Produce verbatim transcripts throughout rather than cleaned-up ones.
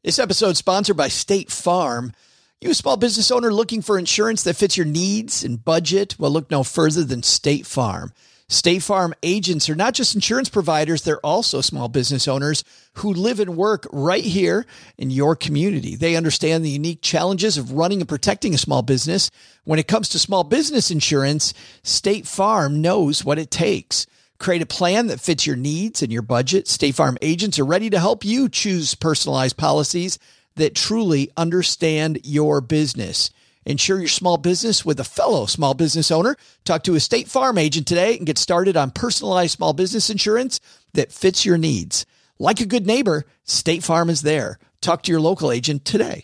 This episode is sponsored by State Farm. You a small business owner looking for insurance that fits your needs and budget? Well, look no further than State Farm. State Farm agents are not just insurance providers, they're also small business owners who live and work right here in your community. They understand the unique challenges of running and protecting a small business. When it comes to small business insurance, State Farm knows what it takes. Create a plan that fits your needs and your budget. State Farm agents are ready to help you choose personalized policies that truly understand your business. Insure your small business with a fellow small business owner. Talk to a State Farm agent today and get started on personalized small business insurance that fits your needs. Like a good neighbor, State Farm is there. Talk to your local agent today.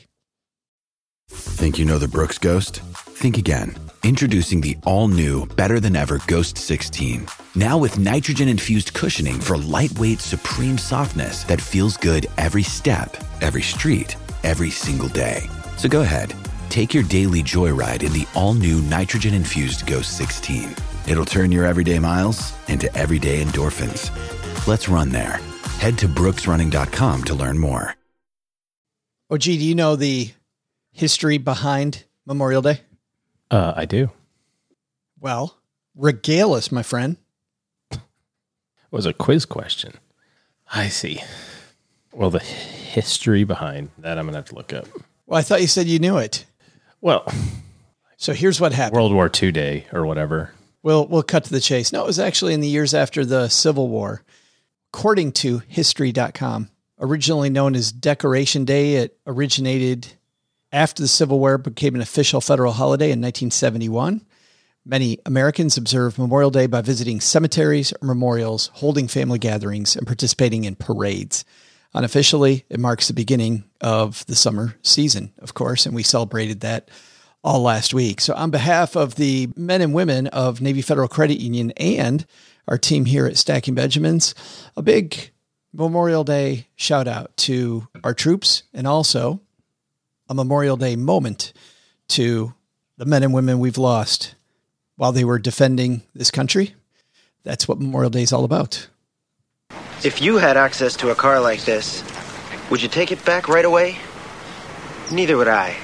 Think you know the Brooks Ghost? Think again. Introducing the all-new, better-than-ever Ghost sixteen. Now with nitrogen-infused cushioning for lightweight, supreme softness that feels good every step, every street, every single day. So go ahead, take your daily joyride in the all-new nitrogen-infused Ghost sixteen. It'll turn your everyday miles into everyday endorphins. Let's run there. Head to brooks running dot com to learn more. Oh, gee, do you know the history behind Memorial Day? Uh, I do. Well, regale us, my friend. It was a quiz question. I see. Well, the history behind that, I'm going to have to look up. Well, I thought you said you knew it. Well, so here's what happened. World War Two Day or whatever. We'll, we'll cut to the chase. No, it was actually in the years after the Civil War. According to history dot com, originally known as Decoration Day, it originated after the Civil War, became an official federal holiday in nineteen seventy-one. Many Americans observe Memorial Day by visiting cemeteries or memorials, holding family gatherings, and participating in parades. Unofficially, it marks the beginning of the summer season, of course, and we celebrated that all last week. So on behalf of the men and women of Navy Federal Credit Union and our team here at Stacking Benjamins, a big Memorial Day shout out to our troops and also a Memorial Day moment to the men and women we've lost while they were defending this country. That's what Memorial Day is all about. If you had access to a car like this, would you take it back right away? Neither would I.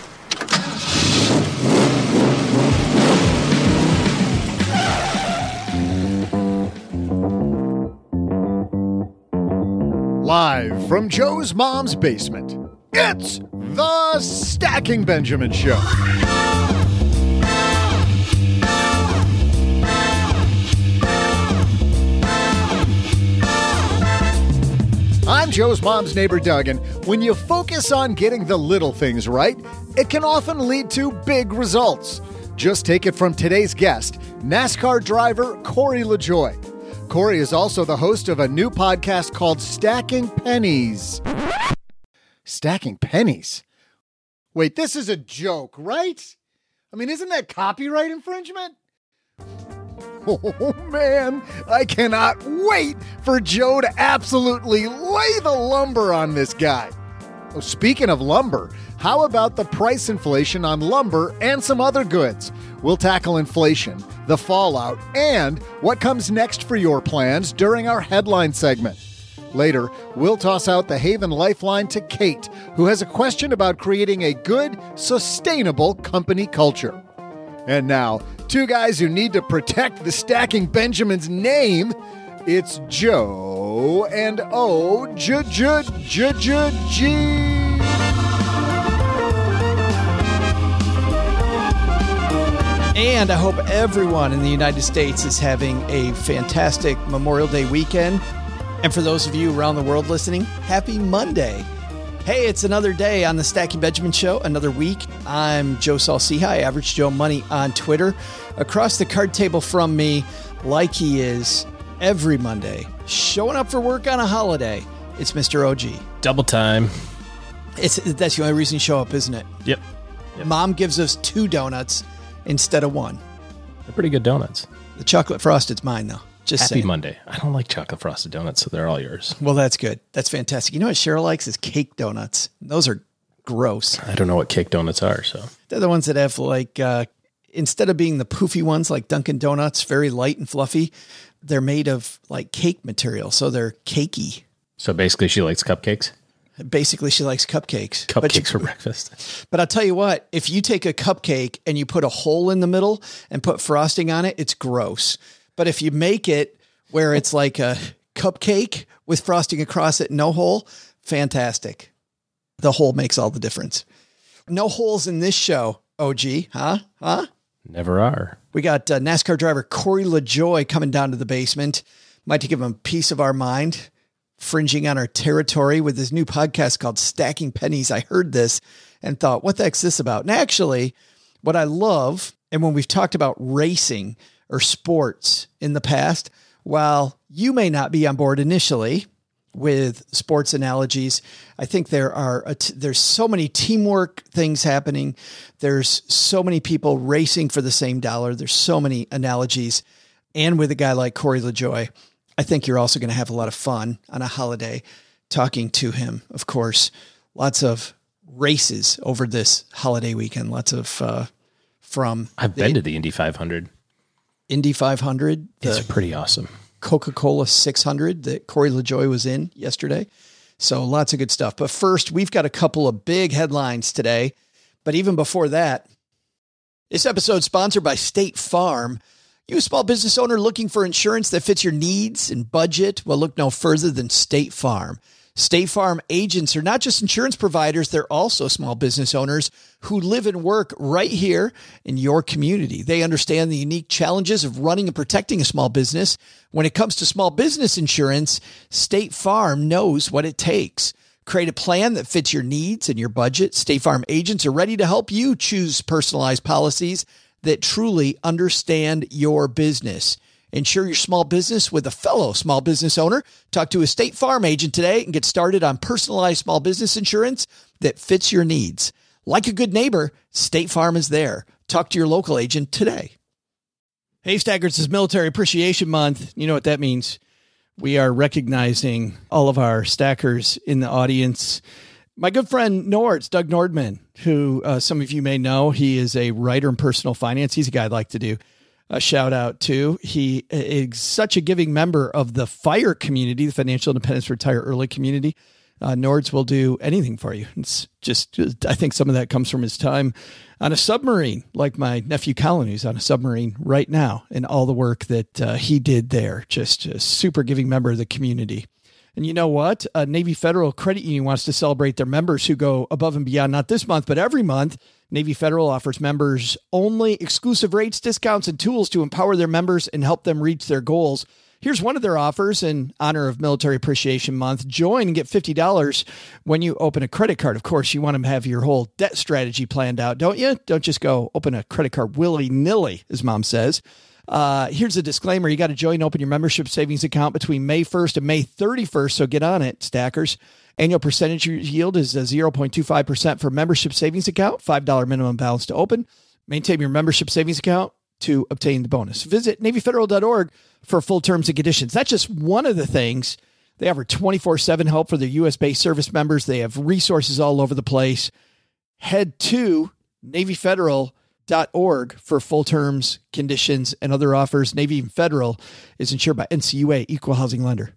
Live from Joe's mom's basement, it's the Stacking Benjamin Show. I'm Joe's mom's neighbor, Doug, and when you focus on getting the little things right, it can often lead to big results. Just take it from today's guest, NASCAR driver Corey LaJoie. Corey is also the host of a new podcast called Stacking Pennies. Stacking Pennies? Wait, this is a joke, right? I mean, isn't that copyright infringement? Oh, man, I cannot wait for Joe to absolutely lay the lumber on this guy. Oh, speaking of lumber, how about the price inflation on lumber and some other goods? We'll tackle inflation, the fallout, and what comes next for your plans during our headline segment. Later, we'll toss out the Haven Lifeline to Kate, who has a question about creating a good, sustainable company culture. And now, two guys who need to protect the Stacking Benjamin's name. It's Joe and O J J J J G. And I hope everyone in the United States is having a fantastic Memorial Day weekend. And for those of you around the world listening, happy Monday. Hey, it's another day on the Stacking Benjamin Show, another week. I'm Joe Saul-Sehy, Average Joe Money on Twitter. Across the card table from me, like he is every Monday, showing up for work on a holiday, it's Mister O G. Double time. It's That's the only reason you show up, isn't it? Yep. yep. Mom gives us two donuts instead of one. They're pretty good donuts. The chocolate frosted's mine, though. Just Happy saying. Monday. I don't like chocolate frosted donuts, so they're all yours. Well, that's good. That's fantastic. You know what Cheryl likes is cake donuts. Those are gross. I don't know what cake donuts are, so. They're the ones that have like, uh, instead of being the poofy ones like Dunkin' Donuts, very light and fluffy, they're made of like cake material. So they're cakey. So basically she likes cupcakes? Basically, she likes cupcakes. Cupcakes but you, for breakfast. But I'll tell you what, if you take a cupcake and you put a hole in the middle and put frosting on it, it's gross. But if you make it where it's like a cupcake with frosting across it, no hole, fantastic. The hole makes all the difference. No holes in this show, O G, huh? Huh? Never are. We got uh, NASCAR driver Corey LaJoie coming down to the basement. Might to give him a piece of our mind, fringing on our territory with his new podcast called Stacking Pennies. I heard this and thought, what the heck's this about? And actually, what I love, and when we've talked about racing or sports in the past, while you may not be on board initially with sports analogies, I think there are a t- there's so many teamwork things happening. There's so many people racing for the same dollar. There's so many analogies. And with a guy like Corey LaJoie, I think you're also going to have a lot of fun on a holiday talking to him. Of course, lots of races over this holiday weekend. Lots of uh, from I've been to the Indy five hundred. Indy five hundred. It's pretty awesome. Coca-Cola six hundred that Corey LaJoie was in yesterday. So lots of good stuff. But first, we've got a couple of big headlines today. But even before that, this episode is sponsored by State Farm. You a small business owner looking for insurance that fits your needs and budget? Well, look no further than State Farm. State Farm agents are not just insurance providers, they're also small business owners who live and work right here in your community. They understand the unique challenges of running and protecting a small business. When it comes to small business insurance, State Farm knows what it takes. Create a plan that fits your needs and your budget. State Farm agents are ready to help you choose personalized policies that truly understand your business. Insure your small business with a fellow small business owner. Talk to a State Farm agent today and get started on personalized small business insurance that fits your needs. Like a good neighbor, State Farm is there. Talk to your local agent today. Hey, Stackers, is Military Appreciation Month. You know what that means. We are recognizing all of our stackers in the audience. My good friend Nords, Doug Nordman, who uh, some of you may know, he is a writer in personal finance. He's a guy I'd like to do a shout out to. He is such a giving member of the FIRE community, the Financial Independence Retire Early community. Uh, Nords will do anything for you. It's just, I think some of that comes from his time on a submarine, like my nephew Colin, who's on a submarine right now, and all the work that uh, he did there. Just a super giving member of the community. And you know what? Uh, Navy Federal Credit Union wants to celebrate their members who go above and beyond, not this month, but every month. Navy Federal offers members only exclusive rates, discounts, and tools to empower their members and help them reach their goals. Here's one of their offers in honor of Military Appreciation Month. Join and get fifty dollars when you open a credit card. Of course, you want to have your whole debt strategy planned out, don't you? Don't just go open a credit card willy-nilly, as Mom says. Uh, here's a disclaimer. You got to join and open your membership savings account between May first and May thirty-first. So get on it, stackers. Annual percentage yield is zero point two five percent for membership savings account, five dollars minimum balance to open. Maintain your membership savings account to obtain the bonus. Visit Navy Federal dot org for full terms and conditions. That's just one of the things. They offer twenty-four seven help for their U S-based service members. They have resources all over the place. Head to Navy Federal dot org for full terms, conditions, and other offers. Navy Federal is insured by N C U A, Equal Housing Lender.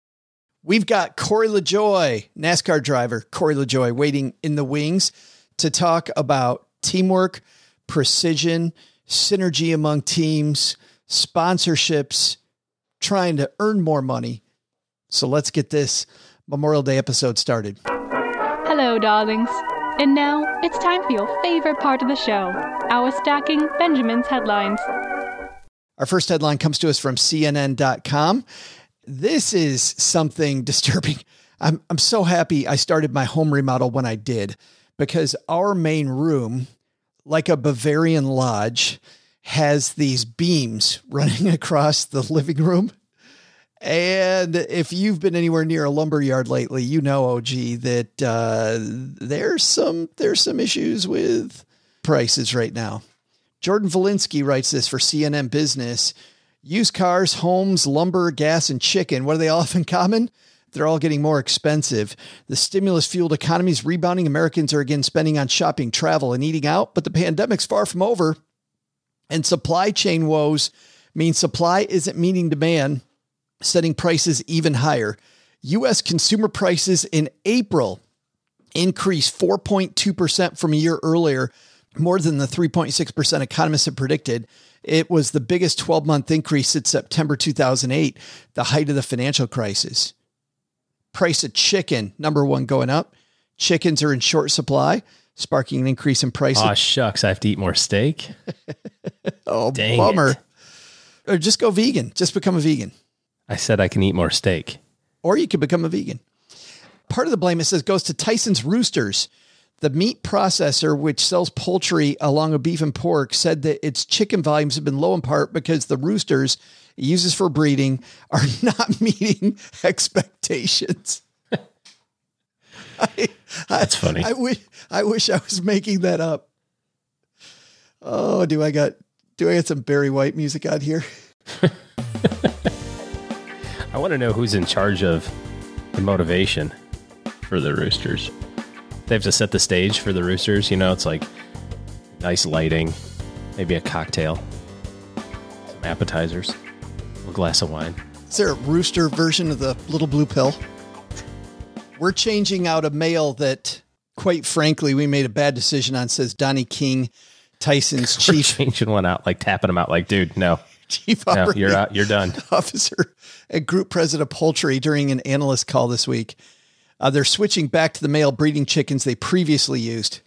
We've got Corey LaJoie, NASCAR driver Corey LaJoie, waiting in the wings to talk about teamwork, precision, synergy among teams, sponsorships, trying to earn more money. So let's get this Memorial Day episode started. Hello, darlings. And now it's time for your favorite part of the show, our Stacking Benjamin's headlines. Our first headline comes to us from C N N dot com. This is something disturbing. I'm I'm so happy I started my home remodel when I did, because our main room, like a Bavarian lodge, has these beams running across the living room. And if you've been anywhere near a lumber yard lately, you know, O G, that uh, there's some there's some issues with prices right now. Jordan Valinsky writes this for C N N Business. Used cars, homes, lumber, gas, and chicken. What do they all have in common? They're all getting more expensive. The stimulus-fueled economy is rebounding. Americans are again spending on shopping, travel, and eating out, but the pandemic's far from over. And supply chain woes mean supply isn't meeting demand, setting prices even higher. U S consumer prices in April increased four point two percent from a year earlier, more than the three point six percent economists had predicted. It was the biggest twelve-month increase since September two thousand eight, the height of the financial crisis. Price of chicken, number one, going up. Chickens are in short supply, sparking an increase in price. Oh, shucks, I have to eat more steak? Oh, dang bummer. it. Or just go vegan. Just become a vegan. I said I can eat more steak. Or you could become a vegan. Part of the blame, it says, goes to Tyson's Roosters. The meat processor, which sells poultry along with beef and pork, said that its chicken volumes have been low in part because the roosters it uses for breeding are not meeting expectations. I, That's I, funny. I wish I wish I was making that up. Oh, do I got do I get some Barry White music out here? I want to know who's in charge of the motivation for the roosters. They have to set the stage for the roosters. You know, it's like nice lighting, maybe a cocktail, some appetizers, a glass of wine. Is there a rooster version of the little blue pill? We're changing out a male that, quite frankly, we made a bad decision on, says Donnie King, Tyson's We're chief changing one out, like tapping them out, like, dude, no, chief no, operating you're out, you're done. officer and group president of poultry during an analyst call this week. Uh, they're switching back to the male breeding chickens they previously used.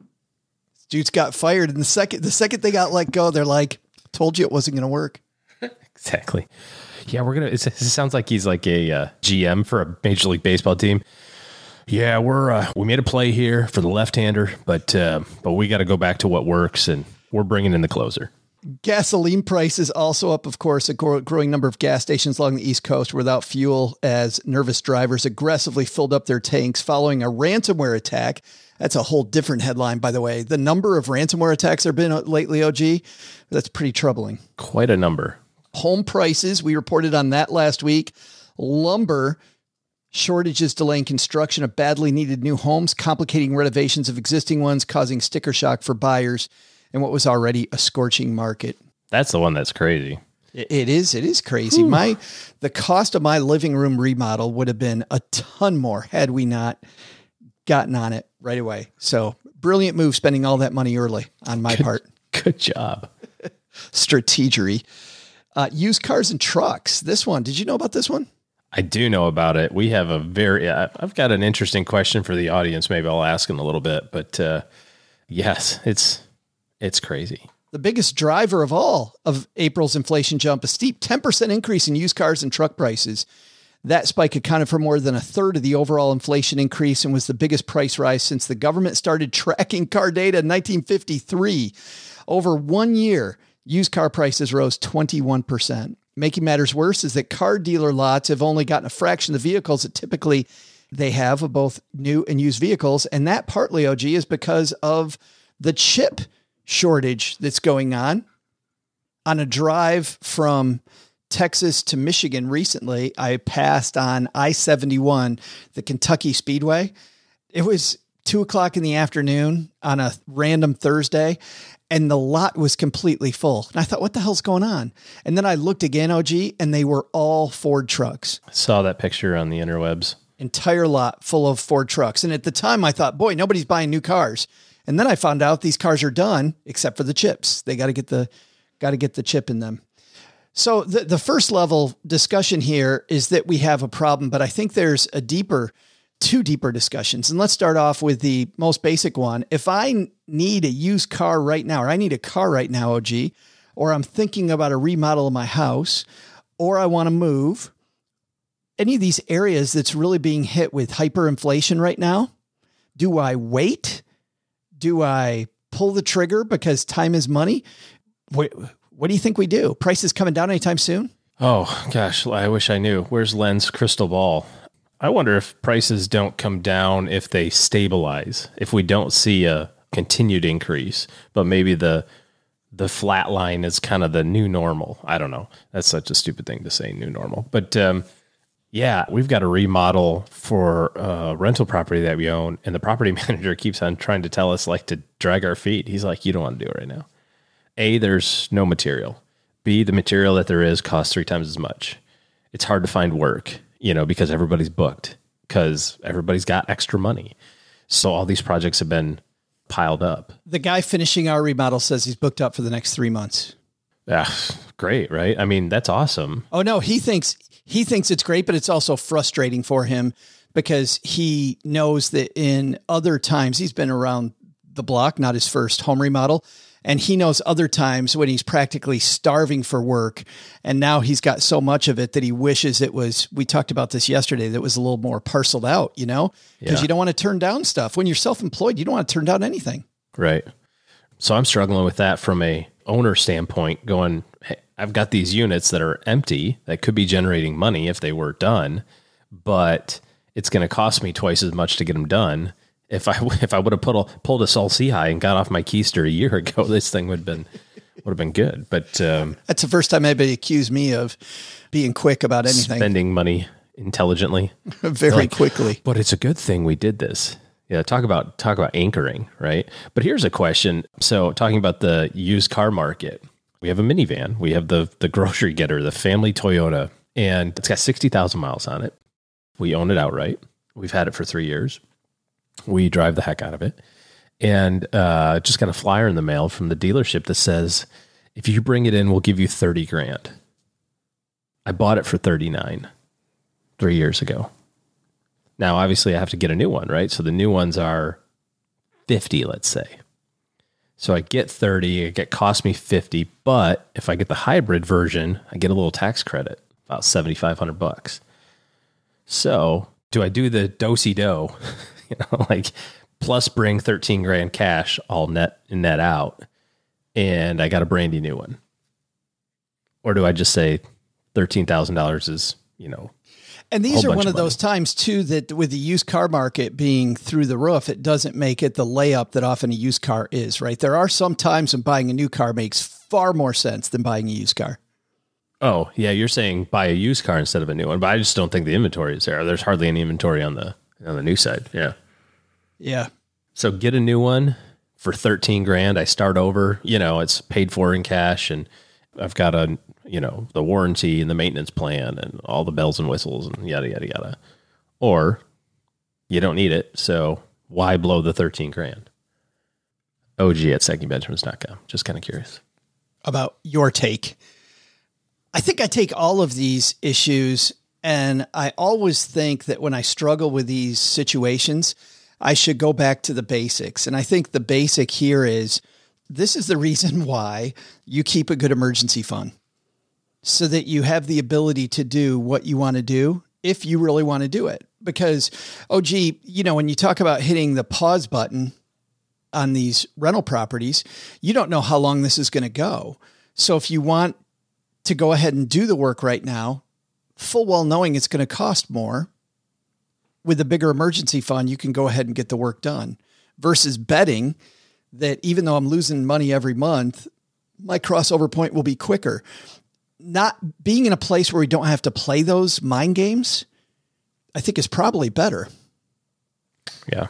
Dudes got fired, and the second the second they got let go, they're like, "Told you it wasn't going to work." Exactly. Yeah, we're gonna. It's, it sounds like he's like a uh, G M for a Major League Baseball team. Yeah, we're uh, we made a play here for the left-hander, but uh, but we got to go back to what works, and we're bringing in the closer. Gasoline prices also up, of course. A growing number of gas stations along the East Coast were without fuel as nervous drivers aggressively filled up their tanks following a ransomware attack. That's a whole different headline, by the way. The number of ransomware attacks there have been lately, O G, that's pretty troubling. Quite a number. Home prices, we reported on that last week. Lumber shortages delaying construction of badly needed new homes, complicating renovations of existing ones, causing sticker shock for buyers in what was already a scorching market. That's the one that's crazy. It is. It is crazy. Ooh. My, the cost of my living room remodel would have been a ton more had we not gotten on it right away. So brilliant move, spending all that money early on my good, part. Good job. Strategery. Uh, used cars and trucks. This one, did you know about this one? I do know about it. We have a very, I've got an interesting question for the audience. Maybe I'll ask in a little bit, but uh, yes, it's, it's crazy. The biggest driver of all of April's inflation jump, a steep ten percent increase in used cars and truck prices. That spike accounted for more than a third of the overall inflation increase and was the biggest price rise since the government started tracking car data in nineteen fifty-three. Over one year, used car prices rose twenty-one percent. Making matters worse is that car dealer lots have only gotten a fraction of the vehicles that typically they have of both new and used vehicles. And that partly, O G, is because of the chip shortage that's going on. On a drive from Texas to Michigan recently, I passed on I seventy-one, the Kentucky Speedway. It was two o'clock in the afternoon on a random Thursday, and the lot was completely full. And I thought, what the hell's going on? And then I looked again, O G, and they were all Ford trucks. I saw that picture on the interwebs. Entire lot full of Ford trucks. And at the time I thought, boy, nobody's buying new cars. And then I found out these cars are done except for the chips. They got to get the, got to get the chip in them. So the, the first level discussion here is that we have a problem, but I think there's a deeper, two deeper discussions. And let's start off with the most basic one. If I need a used car right now, or I need a car right now, O G, or I'm thinking about a remodel of my house, or I want to move, any of these areas that's really being hit with hyperinflation right now, do I wait? Do I pull the trigger because time is money? What, what do you think we do? Prices coming down anytime soon? Oh, gosh, I wish I knew. Where's Len's crystal ball? I wonder if prices don't come down if they stabilize, if we don't see a continued increase, but maybe the the flat line is kind of the new normal. I don't know. That's such a stupid thing to say, new normal. But um, yeah, we've got a remodel for a rental property that we own, and the property manager keeps on trying to tell us like to drag our feet. He's like, you don't want to do it right now. A, there's no material. B, the material that there is costs three times as much. It's hard to find work. you know, because everybody's booked, because everybody's got extra money. So all these projects have been piled up. The guy finishing our remodel says he's booked up for the next three months. Yeah, great, right? I mean, that's awesome. Oh no, he thinks he thinks it's great, but it's also frustrating for him because he knows that in other times he's been around the block, not his first home remodel. And he knows other times when he's practically starving for work. And now he's got so much of it that he wishes it was, we talked about this yesterday, that was a little more parceled out, you know, because Yeah. you don't want to turn down stuff. When you're self-employed, you don't want to turn down anything. Right. So I'm struggling with that from a owner standpoint, going, hey, I've got these units that are empty that could be generating money if they were done, but it's going to cost me twice as much to get them done. If I if I would have put a, pulled a Sol High and got off my keister a year ago, this thing would have been would have been good. But um, That's the first time anybody accused me of being quick about anything. spending money intelligently, Very Like, quickly. But it's a good thing we did this. Yeah, talk about talk about anchoring, right? But here's a question. So talking about the used car market, we have a minivan. We have the the grocery getter, the family Toyota, and it's got sixty thousand miles on it. We own it outright. We've had it for three years. We drive the heck out of it. And uh, just got a flyer in the mail from the dealership that says, if you bring it in, we'll give you thirty grand. I bought it for thirty-nine three years ago. Now, obviously, I have to get a new one, right? So the new ones are fifty, let's say. So I get thirty, it get cost me fifty, but if I get the hybrid version, I get a little tax credit, about seventy-five hundred bucks. So do I do the do-si-do? You know, like plus bring thirteen grand cash, all net and net out, and I got a brandy new one? Or do I just say thirteen thousand dollars is, you know, And these whole are bunch one of of those times too, that with the used car market being through the roof, it doesn't make it the layup that often a used car is, right? There are some times when buying a new car makes far more sense than buying a used car. Oh, yeah, you're saying buy a used car instead of a new one, but I just don't think the inventory is there. There's hardly any inventory on the on the new side. Yeah. Yeah. So get a new one for thirteen grand. I start over, you know, it's paid for in cash, and I've got a, you know, the warranty and the maintenance plan and all the bells and whistles and yada, yada, yada. Or you don't need it. So why blow the thirteen grand? O G at second benjamins dot com. Just kind of curious About your take. I think I take all of these issues, and I always think that when I struggle with these situations, I should go back to the basics. And I think the basic here is this is the reason why you keep a good emergency fund, so that you have the ability to do what you want to do if you really want to do it. Because, oh, gee, you know, when you talk about hitting the pause button on these rental properties, you don't know how long this is going to go. So if you want to go ahead and do the work right now, full well knowing it's going to cost more, with a bigger emergency fund, you can go ahead and get the work done, versus betting that even though I'm losing money every month, my crossover point will be quicker. Not being in a place where we don't have to play those mind games, I think is probably better. Yeah.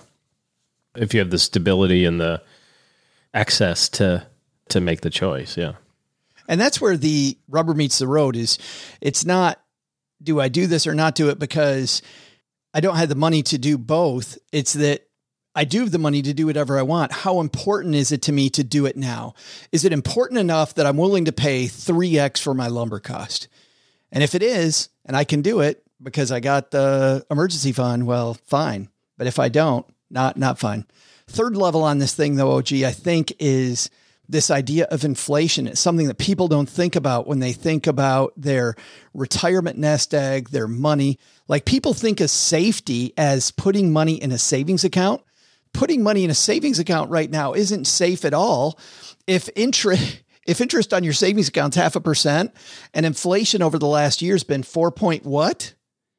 If you have the stability and the access to, to make the choice. Yeah. And that's where the rubber meets the road is it's not, do I do this or not do it because I don't have the money to do both? It's that I do have the money to do whatever I want. How important is it to me to do it now? Is it important enough that I'm willing to pay three X for my lumber cost? And if it is, and I can do it because I got the emergency fund, well, fine. But if I don't, not, not fine. Third level on this thing though, O G, I think is this idea of inflation. It's something that people don't think about when they think about their retirement nest egg, their money. Like people think of safety as putting money in a savings account. Putting money in a savings account right now isn't safe at all. If interest, if interest on your savings account's half a percent and inflation over the last year has been four point what,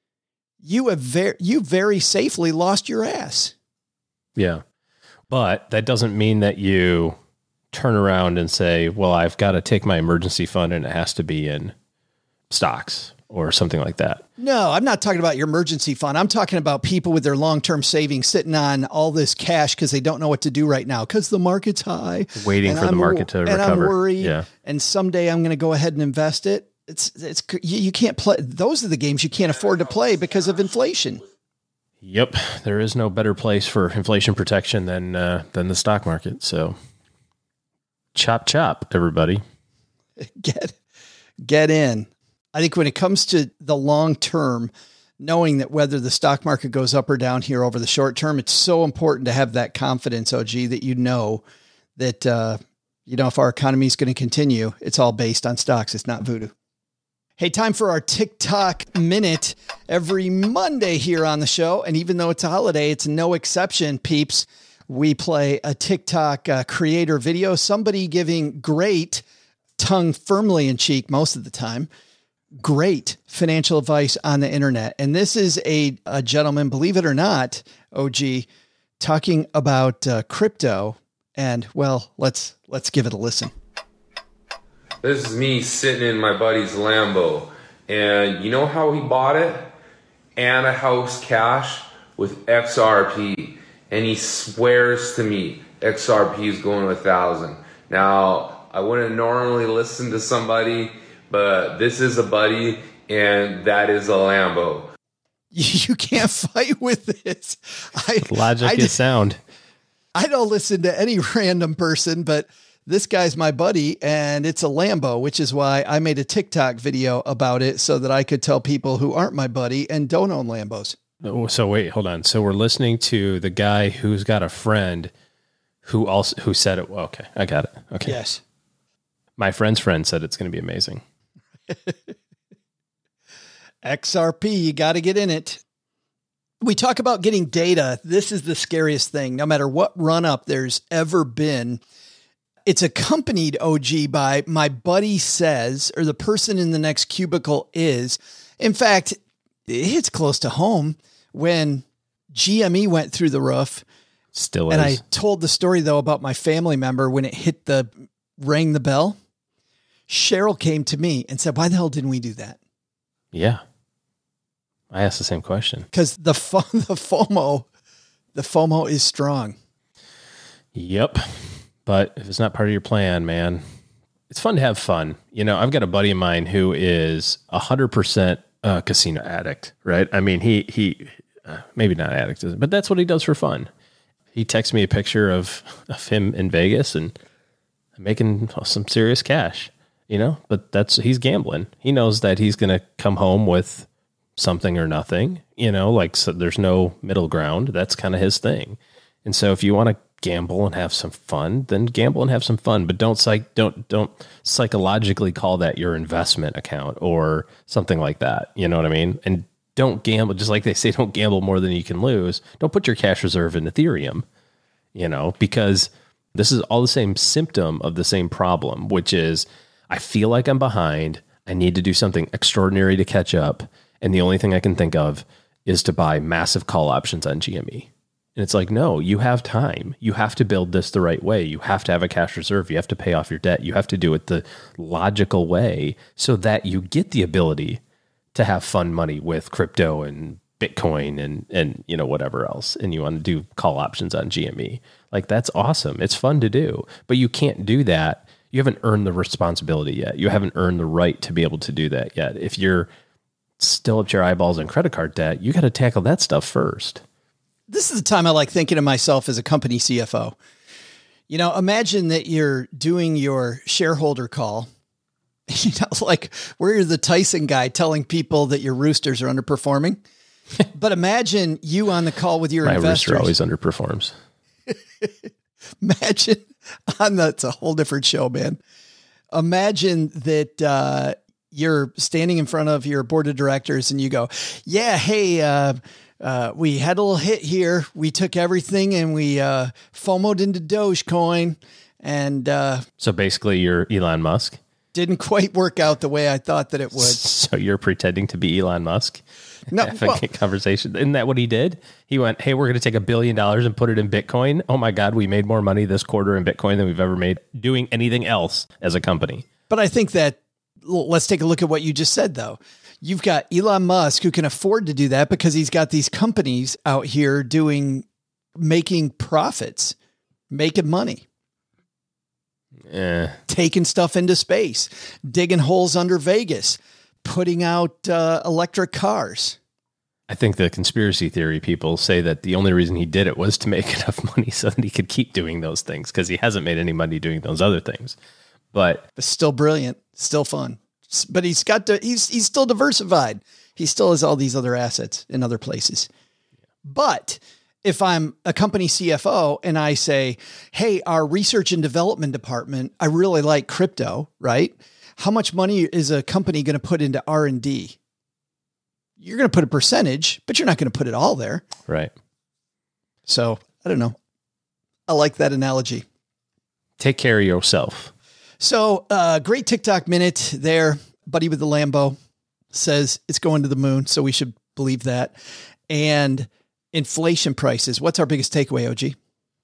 you have very, you very safely lost your ass. Yeah. But that doesn't mean that you turn around and say, well, I've got to take my emergency fund and it has to be in stocks or something like that. No, I'm not talking about your emergency fund. I'm talking about people with their long-term savings sitting on all this cash because they don't know what to do right now because the market's high. Waiting for the I'm, market to and recover. I'm worried. Yeah. And someday I'm going to go ahead and invest it. it's, it's, you, you can't play. Those are the games you can't afford to play because of inflation. Yep. There is no better place for inflation protection than, uh, than the stock market. So chop, chop, everybody. Get, get in. I think when it comes to the long term, knowing that whether the stock market goes up or down here over the short term, it's so important to have that confidence, O G, that you know that, uh, you know, if our economy is going to continue, it's all based on stocks. It's not voodoo. Hey, time for our TikTok minute every Monday here on the show. And even though it's a holiday, it's no exception, peeps. We play a TikTok uh, creator video, somebody giving great, tongue firmly in cheek most of the time, great financial advice on the internet. And this is a, a gentleman, believe it or not, O G, talking about uh, crypto. And well, let's let's give it a listen. This is me sitting in my buddy's Lambo. And you know how he bought it? And a house cash with X R P. And he swears to me X R P is going to a thousand. Now, I wouldn't normally listen to somebody, but this is a buddy and that is a Lambo. You can't fight with this. I, Logic I, is sound. I don't listen to any random person, but this guy's my buddy and it's a Lambo, which is why I made a TikTok video about it so that I could tell people who aren't my buddy and don't own Lambos. So wait, hold on. So we're listening to the guy who's got a friend who also, who said it. Well, okay. I got it. Okay. Yes. My friend's friend said it's going to be amazing. X R P, you got to get in it. We talk about getting data. This is the scariest thing. No matter what run up there's ever been, it's accompanied, O G, by my buddy says, or the person in the next cubicle is. In fact, it hits close to home when G M E went through the roof. Still and is. I told the story, though, about my family member when it hit the, rang the bell. Cheryl came to me and said, why the hell didn't we do that? Yeah. I asked the same question. Because the, fo- the FOMO, the FOMO is strong. Yep. But if it's not part of your plan, man, it's fun to have fun. You know, I've got a buddy of mine who is a hundred percent a casino addict, right? I mean, he, he, uh, maybe not addict, but that's what he does for fun. He texts me a picture of, of him in Vegas and making some serious cash, you know, but that's, he's gambling. He knows that he's going to come home with something or nothing, you know, like, so there's no middle ground. That's kind of his thing. And so if you want to gamble and have some fun, then gamble and have some fun, but don't psych, don't, don't psychologically call that your investment account or something like that. You know what I mean? And don't gamble, just like they say, don't gamble more than you can lose. Don't put your cash reserve in Ethereum, you know, because this is all the same symptom of the same problem, which is I feel like I'm behind. I need to do something extraordinary to catch up. And the only thing I can think of is to buy massive call options on G M E. And it's like, no, you have time. You have to build this the right way. You have to have a cash reserve. You have to pay off your debt. You have to do it the logical way so that you get the ability to have fun money with crypto and Bitcoin and, and, you know, whatever else. And you want to do call options on G M E. Like, that's awesome. It's fun to do, but you can't do that. You haven't earned the responsibility yet. You haven't earned the right to be able to do that yet. If you're still up to your eyeballs in credit card debt, you got to tackle that stuff first. This is the time I like thinking of myself as a company C F O. You know, imagine that you're doing your shareholder call, you know, like where you're the Tyson guy telling people that your roosters are underperforming. But imagine you on the call with your My investors. rooster always underperforms. Imagine on that's a whole different show, man. Imagine that uh, you're standing in front of your board of directors and you go, yeah, hey, uh, uh, we had a little hit here. We took everything and we uh, FOMO'd into Dogecoin and uh, so basically you're Elon Musk. Didn't quite work out the way I thought that it would. So you're pretending to be Elon Musk? No, having well, a conversation. Isn't that what he did? He went, hey, we're going to take a billion dollars and put it in Bitcoin. Oh my God, we made more money this quarter in Bitcoin than we've ever made doing anything else as a company. But I think that, let's take a look at what you just said, though. You've got Elon Musk who can afford to do that because he's got these companies out here doing, making profits, making money. Eh. Taking stuff into space, digging holes under Vegas, putting out uh, electric cars. I think the conspiracy theory people say that the only reason he did it was to make enough money so that he could keep doing those things, because he hasn't made any money doing those other things. But But still brilliant, still fun. But he's got to, he's he's still diversified. He still has all these other assets in other places. But if I'm a company C F O and I say, hey, our research and development department, I really like crypto, right? How much money is a company going to put into R and D? You're going to put a percentage, but you're not going to put it all there. Right. So I don't know. I like that analogy. Take care of yourself. So uh, great TikTok minute there. Buddy with the Lambo says it's going to the moon. So we should believe that. And inflation prices. What's our biggest takeaway, O G?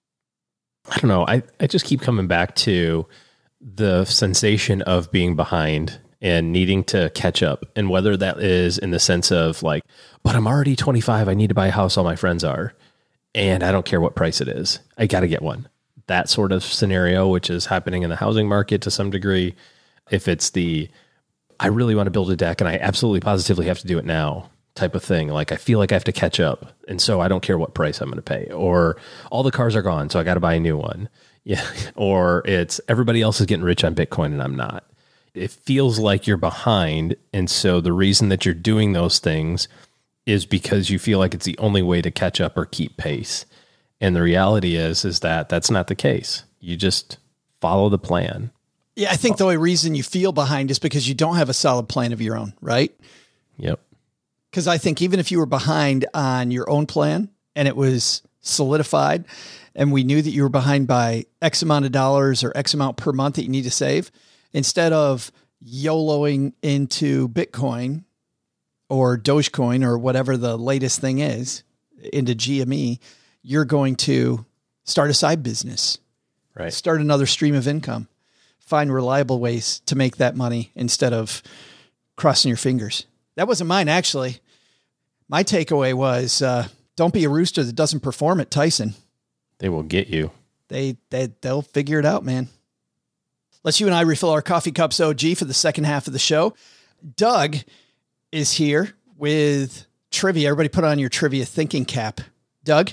I don't know. I, I just keep coming back to the sensation of being behind and needing to catch up. And whether that is in the sense of like, but I'm already twenty-five. I need to buy a house. All my friends are, and I don't care what price it is. I got to get one. That sort of scenario, which is happening in the housing market to some degree. If it's the, I really want to build a deck and I absolutely positively have to do it now type of thing. Like I feel like I have to catch up. And so I don't care what price I'm going to pay, or all the cars are gone, so I got to buy a new one. Yeah. Or it's everybody else is getting rich on Bitcoin and I'm not. It feels like you're behind. And so the reason that you're doing those things is because you feel like it's the only way to catch up or keep pace. And the reality is, is that that's not the case. You just follow the plan. Yeah. I think the only reason you feel behind is because you don't have a solid plan of your own, right? Yep. Because I think even if you were behind on your own plan and it was solidified and we knew that you were behind by X amount of dollars or X amount per month that you need to save, instead of YOLOing into Bitcoin or Dogecoin or whatever the latest thing is, into G M E, you're going to start a side business, right? Start another stream of income, find reliable ways to make that money instead of crossing your fingers. That wasn't mine, actually. My takeaway was, uh, don't be a rooster that doesn't perform at Tyson. They will get you. They, they, they'll figure it out, man. Let's you and I refill our coffee cups, O G, for the second half of the show. Doug is here with trivia. Everybody put on your trivia thinking cap. Doug?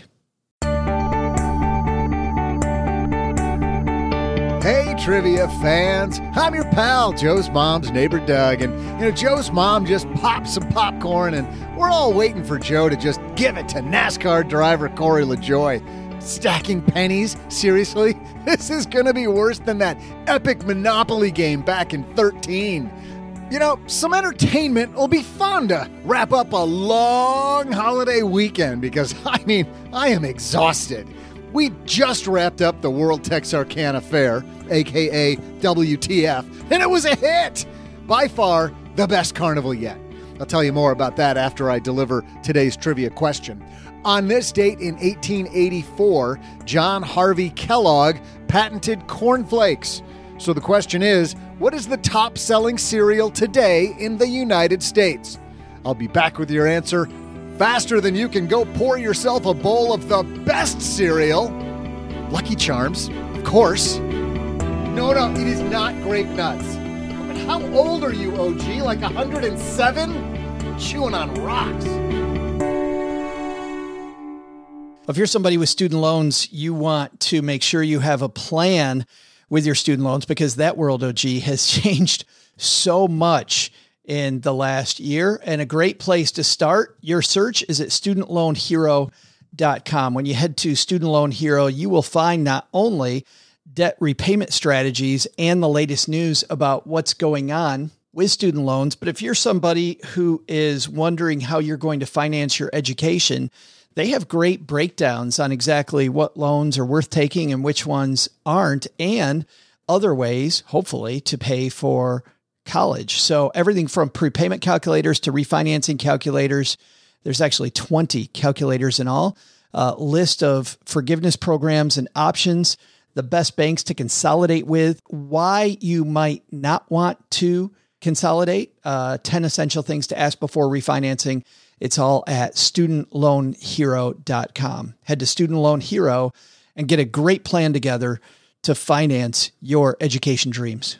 Hey, trivia fans. I'm your pal, Joe's mom's neighbor, Doug. And, you know, Joe's mom just popped some popcorn, and we're all waiting for Joe to just give it to NASCAR driver Corey LaJoie. Stacking pennies? Seriously? This is going to be worse than that epic Monopoly game back in thirteen. You know, some entertainment will be fun to wrap up a long holiday weekend because, I mean, I am exhausted. We just wrapped up the World Texarkana Fair, a k a. W T F, and it was a hit! By far, the best carnival yet. I'll tell you more about that after I deliver today's trivia question. On this date in eighteen eighty-four, John Harvey Kellogg patented cornflakes. So the question is, what is the top-selling cereal today in the United States? I'll be back with your answer faster than you can go pour yourself a bowl of the best cereal. Lucky Charms, of course. No, no, it is not Grape Nuts. But how old are you, O G? Like one hundred seven? Chewing on rocks. If you're somebody with student loans, you want to make sure you have a plan with your student loans because that world, O G, has changed so much in the last year. And a great place to start your search is at student loan hero dot com. When you head to Student Loan Hero, you will find not only debt repayment strategies and the latest news about what's going on with student loans, but if you're somebody who is wondering how you're going to finance your education, they have great breakdowns on exactly what loans are worth taking and which ones aren't, and other ways, hopefully, to pay for college. So everything from prepayment calculators to refinancing calculators. There's actually twenty calculators in all. Uh, list of forgiveness programs and options, the best banks to consolidate with, why you might not want to consolidate, uh, ten essential things to ask before refinancing. It's all at student loan hero dot com. Head to Student Loan Hero and get a great plan together to finance your education dreams.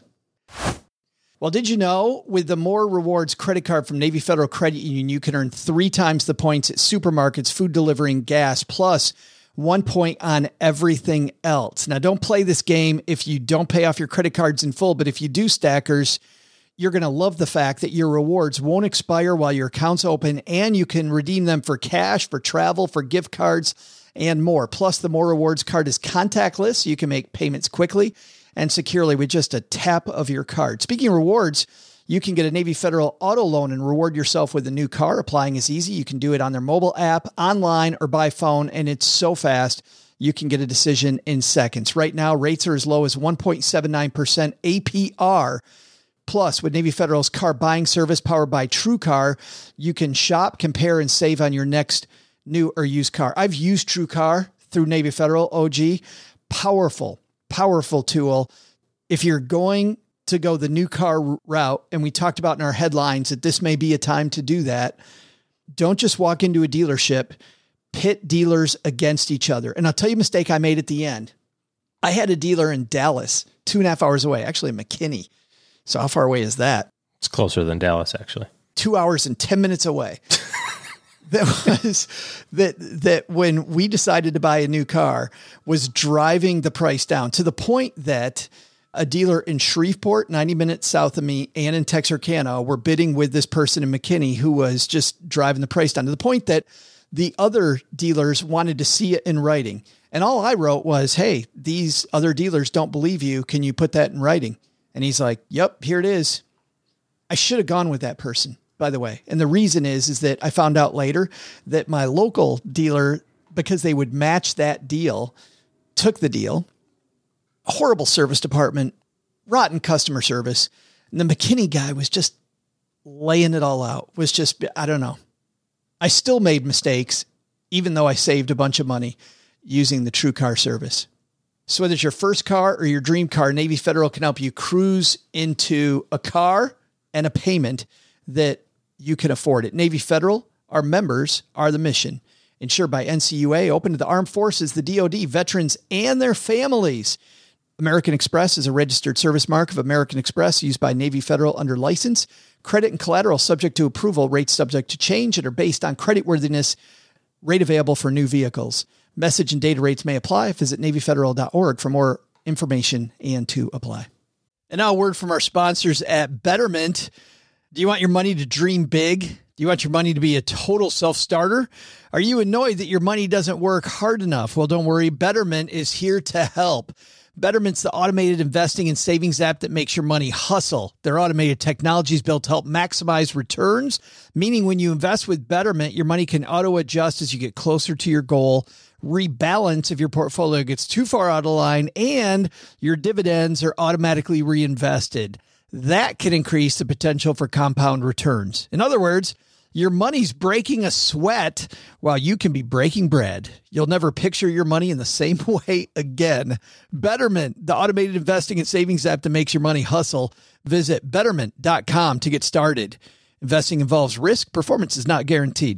Well, did you know with the More Rewards credit card from Navy Federal Credit Union, you can earn three times the points at supermarkets, food delivery, and gas, plus one point on everything else. Now, don't play this game if you don't pay off your credit cards in full, but if you do, stackers, you're going to love the fact that your rewards won't expire while your account's open, and you can redeem them for cash, for travel, for gift cards, and more. Plus, the More Rewards card is contactless, so you can make payments quickly and securely with just a tap of your card. Speaking of rewards, you can get a Navy Federal auto loan and reward yourself with a new car. Applying is easy. You can do it on their mobile app, online, or by phone, and it's so fast, you can get a decision in seconds. Right now, rates are as low as one point seven nine percent A P R. Plus, with Navy Federal's car buying service powered by TrueCar, you can shop, compare, and save on your next new or used car. I've used TrueCar through Navy Federal O G. Powerful, powerful tool. If you're going to go the new car route, and we talked about in our headlines that this may be a time to do that, don't just walk into a dealership, pit dealers against each other. And I'll tell you a mistake I made at the end. I had a dealer in Dallas, two and a half hours away, actually in McKinney. So how far away is that? It's closer than Dallas, actually. Two hours and ten minutes away. That was that, that when we decided to buy a new car was driving the price down to the point that a dealer in Shreveport, ninety minutes south of me, and in Texarkana were bidding with this person in McKinney who was just driving the price down to the point that the other dealers wanted to see it in writing. And all I wrote was, hey, these other dealers don't believe you. Can you put that in writing? And he's like, yep, here it is. I should have gone with that person, by the way. And the reason is, is that I found out later that my local dealer, because they would match that deal, took the deal. Horrible service department, rotten customer service. And the McKinney guy was just laying it all out. Was just, I don't know. I still made mistakes, even though I saved a bunch of money using the TrueCar service. So whether it's your first car or your dream car, Navy Federal can help you cruise into a car and a payment that you can afford it. Navy Federal, our members are the mission. Insured by N C U A, open to the armed forces, the D O D, veterans, and their families. American Express is a registered service mark of American Express used by Navy Federal under license. Credit and collateral subject to approval, rates subject to change, and are based on creditworthiness. Rate available for new vehicles. Message and data rates may apply. Visit Navy Federal dot org for more information and to apply. And now a word from our sponsors at Betterment. Do you want your money to dream big? Do you want your money to be a total self-starter? Are you annoyed that your money doesn't work hard enough? Well, don't worry. Betterment is here to help. Betterment's the automated investing and savings app that makes your money hustle. Their automated technology is built to help maximize returns, meaning when you invest with Betterment, your money can auto-adjust as you get closer to your goal, rebalance if your portfolio gets too far out of line, and your dividends are automatically reinvested. That can increase the potential for compound returns. In other words, your money's breaking a sweat while you can be breaking bread. You'll never picture your money in the same way again. Betterment, the automated investing and savings app that makes your money hustle. Visit betterment dot com to get started. Investing involves risk. Performance is not guaranteed.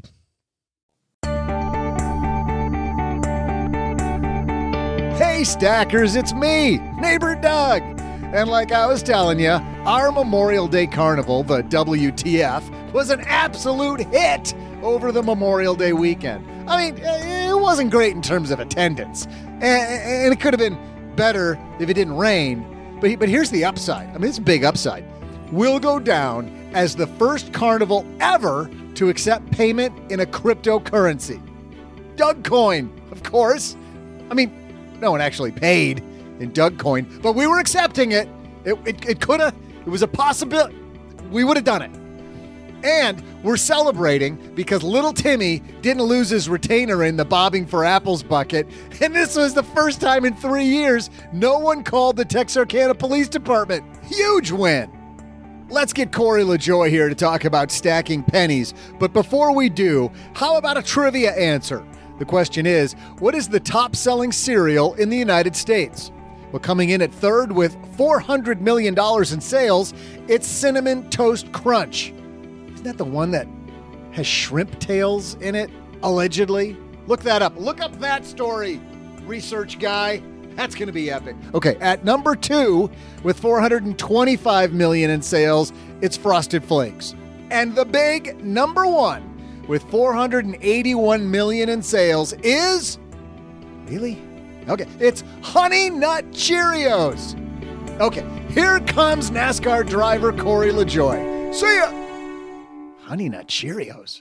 Hey, Stackers, it's me, Neighbor Doug. And like I was telling you, our Memorial Day Carnival, the W T F, was an absolute hit over the Memorial Day weekend. I mean, it wasn't great in terms of attendance, and it could have been better if it didn't rain, but but here's the upside. I mean, it's a big upside. We'll go down as the first carnival ever to accept payment in a cryptocurrency. Dogecoin, of course. I mean, no one actually paid in Dogecoin, but we were accepting it. It, it, it could have, it was a possibility. We would have done it. And we're celebrating because little Timmy didn't lose his retainer in the bobbing for apples bucket. And this was the first time in three years no one called the Texarkana Police Department. Huge win. Let's get Corey LaJoy here to talk about stacking pennies. But before we do, how about a trivia answer? The question is, what is the top-selling cereal in the United States? Well, coming in at third with four hundred million dollars in sales, it's Cinnamon Toast Crunch. Isn't that the one that has shrimp tails in it, allegedly? Look that up. Look up that story, research guy. That's going to be epic. Okay, at number two, with four hundred twenty-five million dollars in sales, it's Frosted Flakes. And the big number one, with four hundred eighty-one million dollars in sales, is... Really? Okay, it's Honey Nut Cheerios. Okay, here comes NASCAR driver Corey LaJoie. See ya! Honey Nut Cheerios.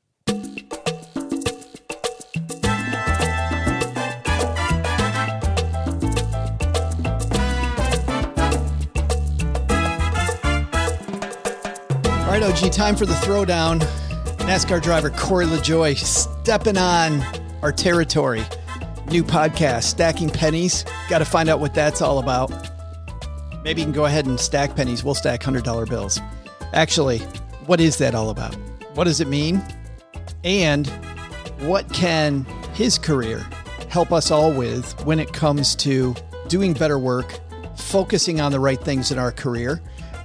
All right, O G, time for the throwdown. NASCAR driver Corey LaJoie stepping on our territory. New podcast, Stacking Pennies. Got to find out what that's all about. Maybe you can go ahead and stack pennies. We'll stack one hundred dollar bills. Actually, what is that all about? What does it mean? And what can his career help us all with when it comes to doing better work, focusing on the right things in our career,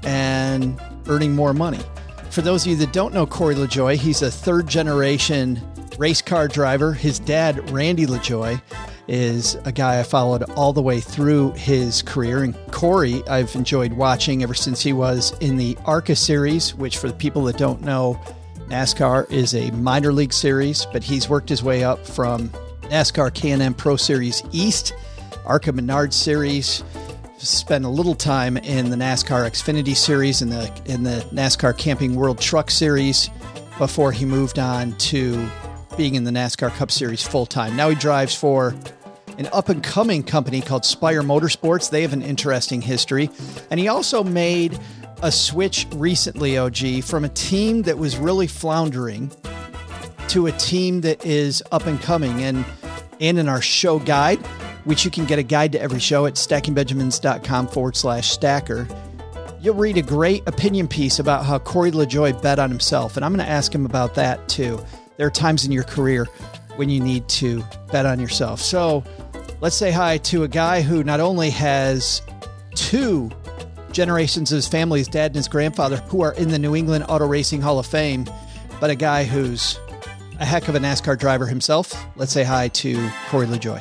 and earning more money? For those of you that don't know Corey LaJoie, he's a third generation race car driver. His dad, Randy LaJoie, is a guy I followed all the way through his career. And Corey, I've enjoyed watching ever since he was in the ARCA series, which for the people that don't know, NASCAR is a minor league series, but he's worked his way up from NASCAR K and N Pro Series East, ARCA Menard Series, spent a little time in the NASCAR Xfinity Series and the in the NASCAR Camping World Truck Series before he moved on to being in the NASCAR Cup Series full-time. Now he drives for an up-and-coming company called Spire Motorsports. They have an interesting history. And he also made a switch recently, O G, from a team that was really floundering to a team that is up-and-coming. And, and in our show guide, which you can get a guide to every show at stackingbenjamins.com forward slash stacker, you'll read a great opinion piece about how Corey LaJoie bet on himself. And I'm going to ask him about that too. There are times in your career when you need to bet on yourself. So let's say hi to a guy who not only has two generations of his family, his dad and his grandfather, who are in the New England Auto Racing Hall of Fame, but a guy who's a heck of a NASCAR driver himself. Let's say hi to Corey LaJoie.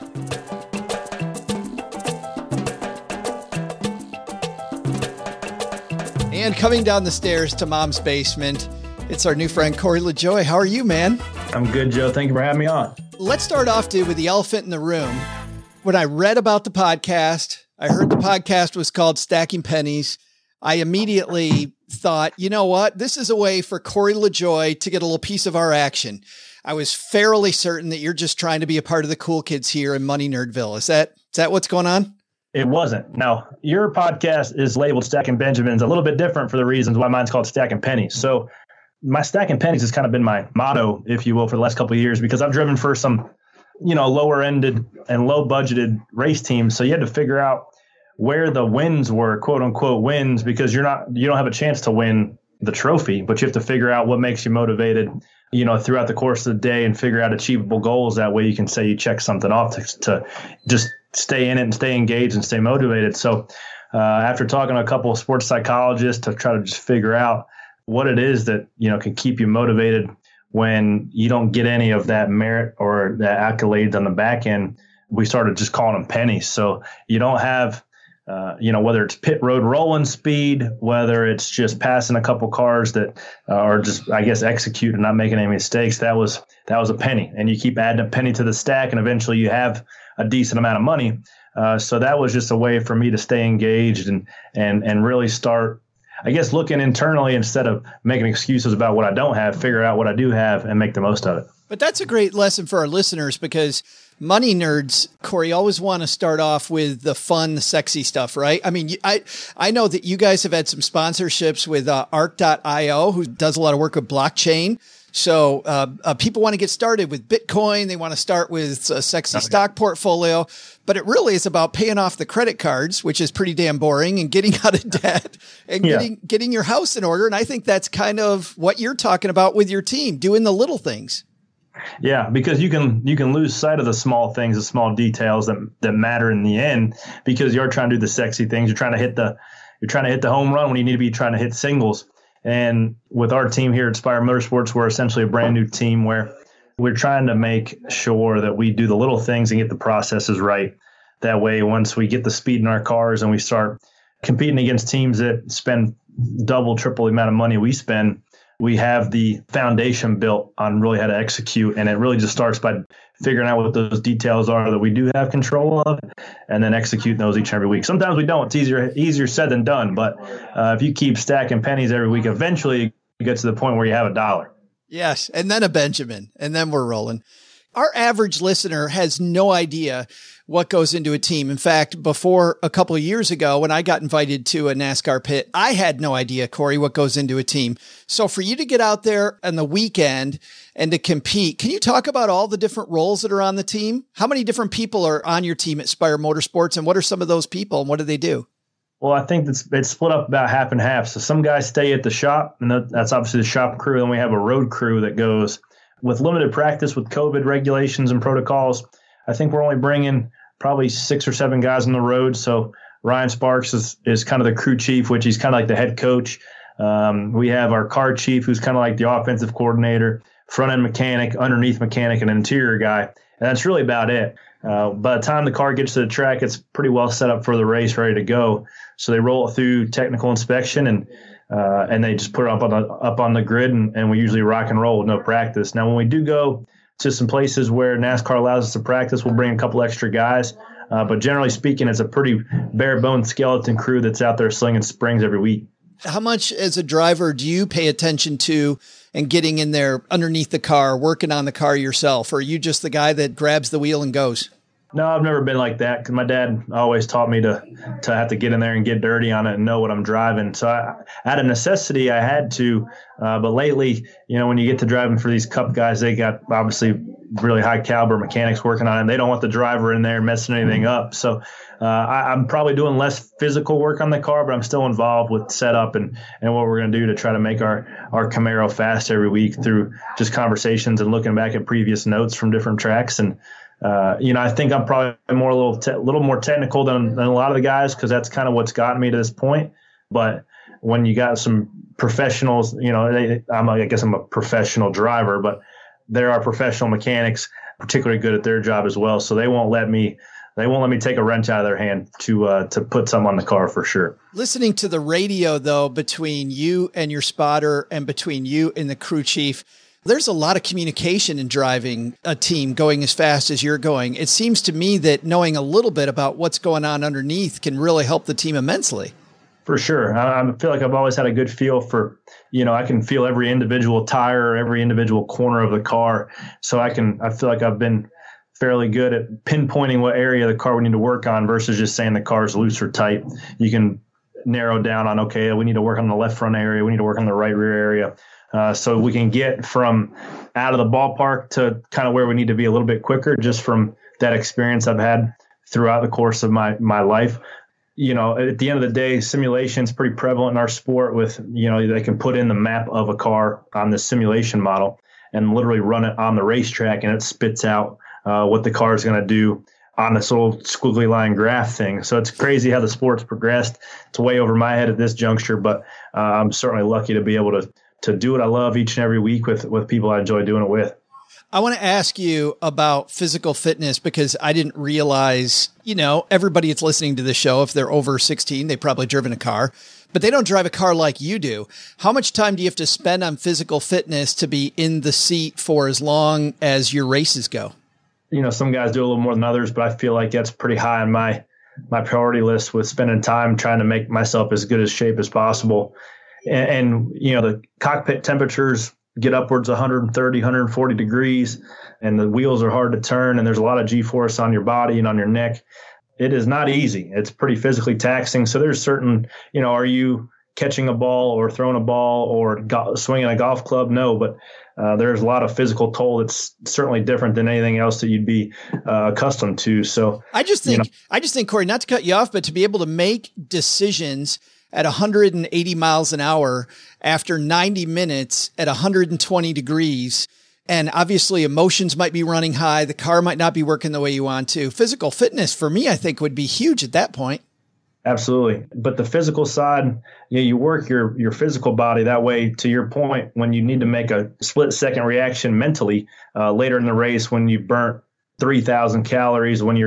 And coming down the stairs to Mom's basement, it's our new friend, Corey LaJoie. How are you, man? I'm good, Joe. Thank you for having me on. Let's start off, dude, with the elephant in the room. When I read about the podcast, I heard the podcast was called Stacking Pennies. I immediately thought, you know what? This is a way for Corey LaJoie to get a little piece of our action. I was fairly certain that you're just trying to be a part of the cool kids here in Money Nerdville. Is that, is that what's going on? It wasn't. Now, your podcast is labeled Stacking Benjamins, a little bit different for the reasons why mine's called Stacking Pennies. So my Stacking Pennies has kind of been my motto, if you will, for the last couple of years, because I've driven for some, you know, lower ended and low budgeted race teams. So you had to figure out where the wins were, quote unquote wins, because you're not, you don't have a chance to win the trophy, but you have to figure out what makes you motivated, you know, throughout the course of the day and figure out achievable goals. That way you can say you check something off to, to just stay in it and stay engaged and stay motivated. So uh, after talking to a couple of sports psychologists to try to just figure out what it is that, you know, can keep you motivated when you don't get any of that merit or the accolades on the back end, we started just calling them pennies. So you don't have, uh, you know, whether it's pit road rolling speed, whether it's just passing a couple cars that uh, are just, I guess, execute and not making any mistakes. That was, that was a penny. And you keep adding a penny to the stack and eventually you have a decent amount of money. Uh, so that was just a way for me to stay engaged and, and, and really start, I guess, looking internally instead of making excuses about what I don't have, figure out what I do have and make the most of it. But that's a great lesson for our listeners because money nerds, Corey, always want to start off with the fun, the sexy stuff, right? I mean, I I know that you guys have had some sponsorships with uh, Arc dot io, who does a lot of work with blockchain. So uh, uh, people want to get started with Bitcoin. They want to start with a sexy okay. stock portfolio. But it really is about paying off the credit cards, which is pretty damn boring, and getting out of debt and yeah. getting getting your house in order. And I think that's kind of what you're talking about with your team, doing the little things. Yeah, because you can you can lose sight of the small things, the small details that that matter in the end, because you're trying to do the sexy things. You're trying to hit the you're trying to hit the home run when you need to be trying to hit singles. And with our team here at Spire Motorsports, we're essentially a brand new team where we're trying to make sure that we do the little things and get the processes right. That way, once we get the speed in our cars and we start competing against teams that spend double, triple the amount of money we spend, we have the foundation built on really how to execute. And it really just starts by figuring out what those details are that we do have control of, and then executing those each and every week. Sometimes we don't. It's easier easier said than done. But uh, if you keep stacking pennies every week, eventually you get to the point where you have a dollar. Yes. And then a Benjamin, and then we're rolling. Our average listener has no idea what goes into a team. In fact, before a couple of years ago, when I got invited to a NASCAR pit, I had no idea, Corey, what goes into a team. So for you to get out there on the weekend and to compete, can you talk about all the different roles that are on the team? How many different people are on your team at Spire Motorsports, and what are some of those people, and what do they do? Well, I think it's, it's split up about half and half. So some guys stay at the shop, and that's obviously the shop crew. Then we have a road crew that goes with limited practice with COVID regulations and protocols. I think we're only bringing probably six or seven guys on the road. So Ryan Sparks is, is kind of the crew chief, which he's kind of like the head coach. Um, we have our car chief, who's kind of like the offensive coordinator, front end mechanic, underneath mechanic, and interior guy. And that's really about it. Uh, by the time the car gets to the track, it's pretty well set up for the race, ready to go. So they roll it through technical inspection, and uh, and they just put it up on the up on the grid, and, and we usually rock and roll with no practice. Now, when we do go to some places where NASCAR allows us to practice, we'll bring a couple extra guys. Uh, but generally speaking, it's a pretty bare bones skeleton crew that's out there slinging springs every week. How much as a driver do you pay attention to and getting in there underneath the car, working on the car yourself? Or are you just the guy that grabs the wheel and goes? No, I've never been like that, because my dad always taught me to to have to get in there and get dirty on it and know what I'm driving. So I, out of necessity, I had to. Uh, but lately, you know, when you get to driving for these Cup guys, they got obviously really high caliber mechanics working on it. And they don't want the driver in there messing anything up. So uh, I, I'm probably doing less physical work on the car, but I'm still involved with setup and, and what we're going to do to try to make our, our Camaro fast every week through just conversations and looking back at previous notes from different tracks. And Uh, you know, I think I'm probably more a little, te- little more technical than, than a lot of the guys, because that's kind of what's gotten me to this point. But when you got some professionals, you know, they, I'm, I guess I'm a professional driver, but there are professional mechanics particularly good at their job as well. So they won't let me, they won't let me take a wrench out of their hand to uh, to put some on the car for sure. Listening to the radio, though, between you and your spotter and between you and the crew chief, there's a lot of communication in driving a team going as fast as you're going. It seems to me that knowing a little bit about what's going on underneath can really help the team immensely. For sure. I, I feel like I've always had a good feel for, you know, I can feel every individual tire, every individual corner of the car. So I can, I feel like I've been fairly good at pinpointing what area of the car we need to work on versus just saying the car's loose or tight. You can narrow down on, okay, we need to work on the left front area. We need to work on the right rear area. Uh, so we can get from out of the ballpark to kind of where we need to be a little bit quicker, just from that experience I've had throughout the course of my, my life. You know, at the end of the day, simulation is pretty prevalent in our sport with, you know, they can put in the map of a car on the simulation model and literally run it on the racetrack, and it spits out uh, what the car is going to do on this little squiggly line graph thing. So it's crazy how the sport's progressed. It's way over my head at this juncture, but uh, I'm certainly lucky to be able to to do what I love each and every week with, with people I enjoy doing it with. I want to ask you about physical fitness, because I didn't realize, you know, everybody that's listening to the show, if they're over sixteen, they've probably driven a car, but they don't drive a car like you do. How much time do you have to spend on physical fitness to be in the seat for as long as your races go? You know, some guys do a little more than others, but I feel like that's pretty high on my, my priority list, with spending time trying to make myself as good as shape as possible. And, and, you know, the cockpit temperatures get upwards of one thirty, one forty degrees, and the wheels are hard to turn, and there's a lot of G-force on your body and on your neck. It is not easy. It's pretty physically taxing. So there's certain, you know, are you catching a ball or throwing a ball or go- swinging a golf club? No, but uh, there's a lot of physical toll that's certainly different than anything else that you'd be uh, accustomed to. So I just think, you know, I just think, Corey, not to cut you off, but to be able to make decisions at one hundred eighty miles an hour after ninety minutes at one hundred twenty degrees. And obviously emotions might be running high. The car might not be working the way you want to. Physical fitness for me, I think, would be huge at that point. Absolutely. But the physical side, you know, you work your, your physical body that way, to your point, when you need to make a split second reaction mentally uh, later in the race, when you burnt three thousand calories, when you're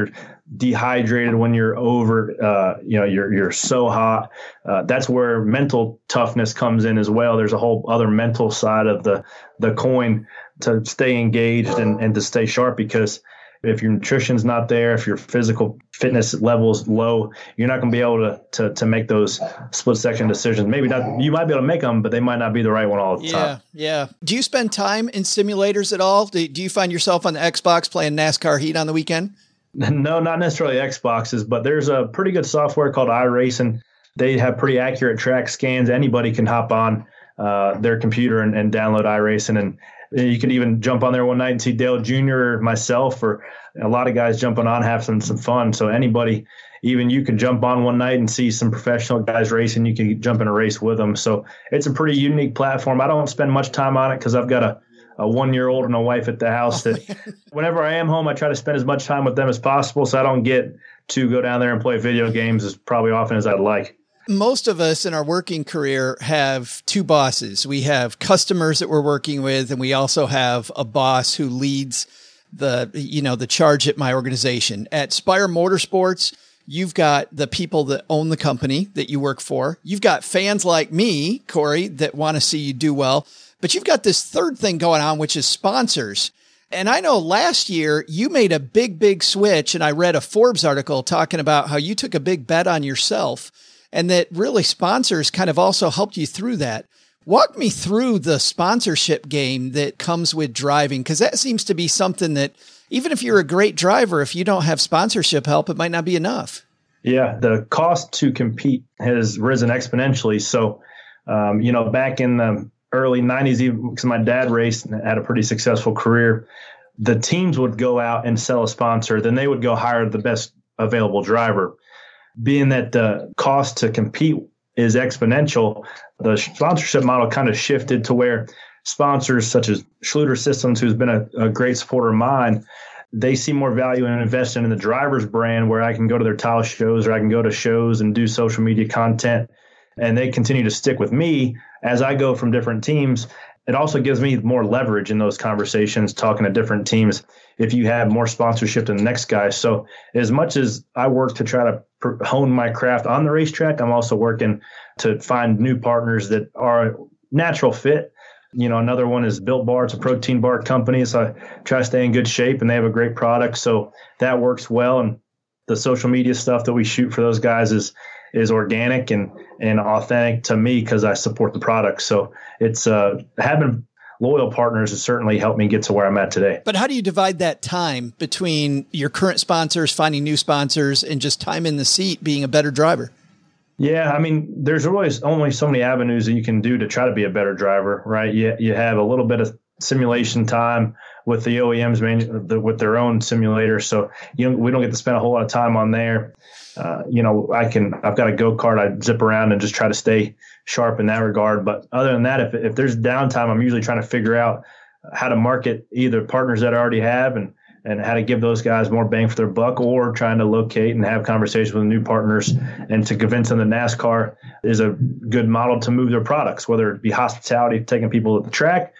dehydrated, when you're over, uh, you know, you're you're so hot. Uh, that's where mental toughness comes in as well. There's a whole other mental side of the the coin to stay engaged and, and to stay sharp, because if your nutrition's not there, if your physical fitness level is low, you're not going to be able to, to to make those split second decisions. Maybe not. You might be able to make them, but they might not be the right one all the yeah, time. Yeah, yeah. Do you spend time in simulators at all? Do, do you find yourself on the Xbox playing NASCAR Heat on the weekend? No, not necessarily Xboxes, but there's a pretty good software called iRacing. They have pretty accurate track scans. Anybody can hop on uh, their computer and, and download iRacing, and you could even jump on there one night and see Dale Junior or myself, or a lot of guys jumping on, having some fun. So anybody, even you can jump on one night and see some professional guys racing. You can jump in a race with them. So it's a pretty unique platform. I don't spend much time on it because I've got a, a one-year-old and a wife at the house that whenever I am home, I try to spend as much time with them as possible, so I don't get to go down there and play video games as probably often as I'd like. Most of us in our working career have two bosses. We have customers that we're working with, and we also have a boss who leads the, you know, the charge at my organization. At Spire Motorsports, you've got the people that own the company that you work for. You've got fans like me, Corey, that want to see you do well. But you've got this third thing going on, which is sponsors. And I know last year you made a big, big switch, and I read a Forbes article talking about how you took a big bet on yourself, and that really sponsors kind of also helped you through that. Walk me through the sponsorship game that comes with driving, because that seems to be something that even if you're a great driver, if you don't have sponsorship help, it might not be enough. Yeah, the cost to compete has risen exponentially. So, um, you know, back in the early nineties, even because my dad raced and had a pretty successful career, the teams would go out and sell a sponsor. Then they would go hire the best available driver. Being that the cost to compete is exponential, the sponsorship model kind of shifted to where sponsors such as Schluter Systems, who's been a, a great supporter of mine, they see more value in investing in the driver's brand, where I can go to their tile shows or I can go to shows and do social media content, and they continue to stick with me as I go from different teams. It also gives me more leverage in those conversations, talking to different teams, if you have more sponsorship than the next guy. So as much as I work to try to hone my craft on the racetrack, I'm also working to find new partners that are a natural fit. You know, another one is Built Bar. It's a protein bar company. So I try to stay in good shape, and they have a great product. So that works well. And the social media stuff that we shoot for those guys is is organic and, and authentic to me because I support the product. So it's uh, having loyal partners has certainly helped me get to where I'm at today. But how do you divide that time between your current sponsors, finding new sponsors, and just time in the seat being a better driver? Yeah, I mean, there's always only so many avenues that you can do to try to be a better driver, right? You, you have a little bit of simulation time with the O E Ms man, the, with their own simulators. So you know, we don't get to spend a whole lot of time on there. Uh, you know, I can, I've got a go-kart. I zip around and just try to stay sharp in that regard. But other than that, if, if there's downtime, I'm usually trying to figure out how to market either partners that I already have and, and how to give those guys more bang for their buck, or trying to locate and have conversations with new partners and to convince them that NASCAR is a good model to move their products, whether it be hospitality, taking people at the track,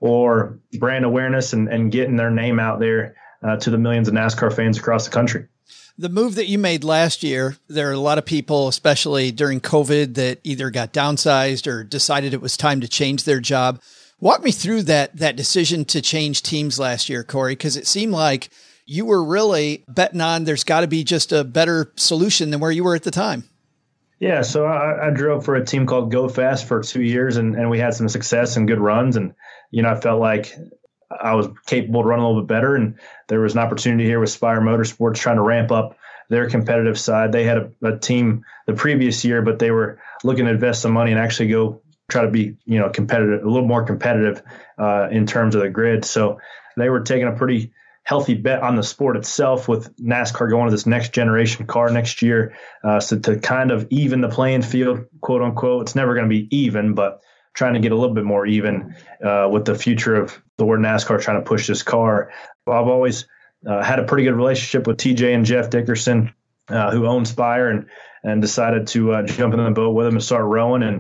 or brand awareness and, and getting their name out there uh, to the millions of NASCAR fans across the country. The move that you made last year, there are a lot of people, especially during COVID, that either got downsized or decided it was time to change their job. Walk me through that that decision to change teams last year, Corey, because it seemed like you were really betting on there's got to be just a better solution than where you were at the time. Yeah, so I, I drove for a team called Go Fast for two years, and, and we had some success and good runs. And, you know, I felt like I was capable of running a little bit better. And there was an opportunity here with Spire Motorsports trying to ramp up their competitive side. They had a, a team the previous year, but they were looking to invest some money and actually go try to be, you know, competitive, a little more competitive uh, in terms of the grid. So they were taking a pretty healthy bet on the sport itself, with NASCAR going to this next generation car next year. Uh, so to kind of even the playing field, quote unquote, it's never going to be even, but trying to get a little bit more even uh, with the future of the word NASCAR trying to push this car. I've always uh, had a pretty good relationship with T J and Jeff Dickerson, uh, who own Spire, and and decided to uh, jump in the boat with them and start rowing. And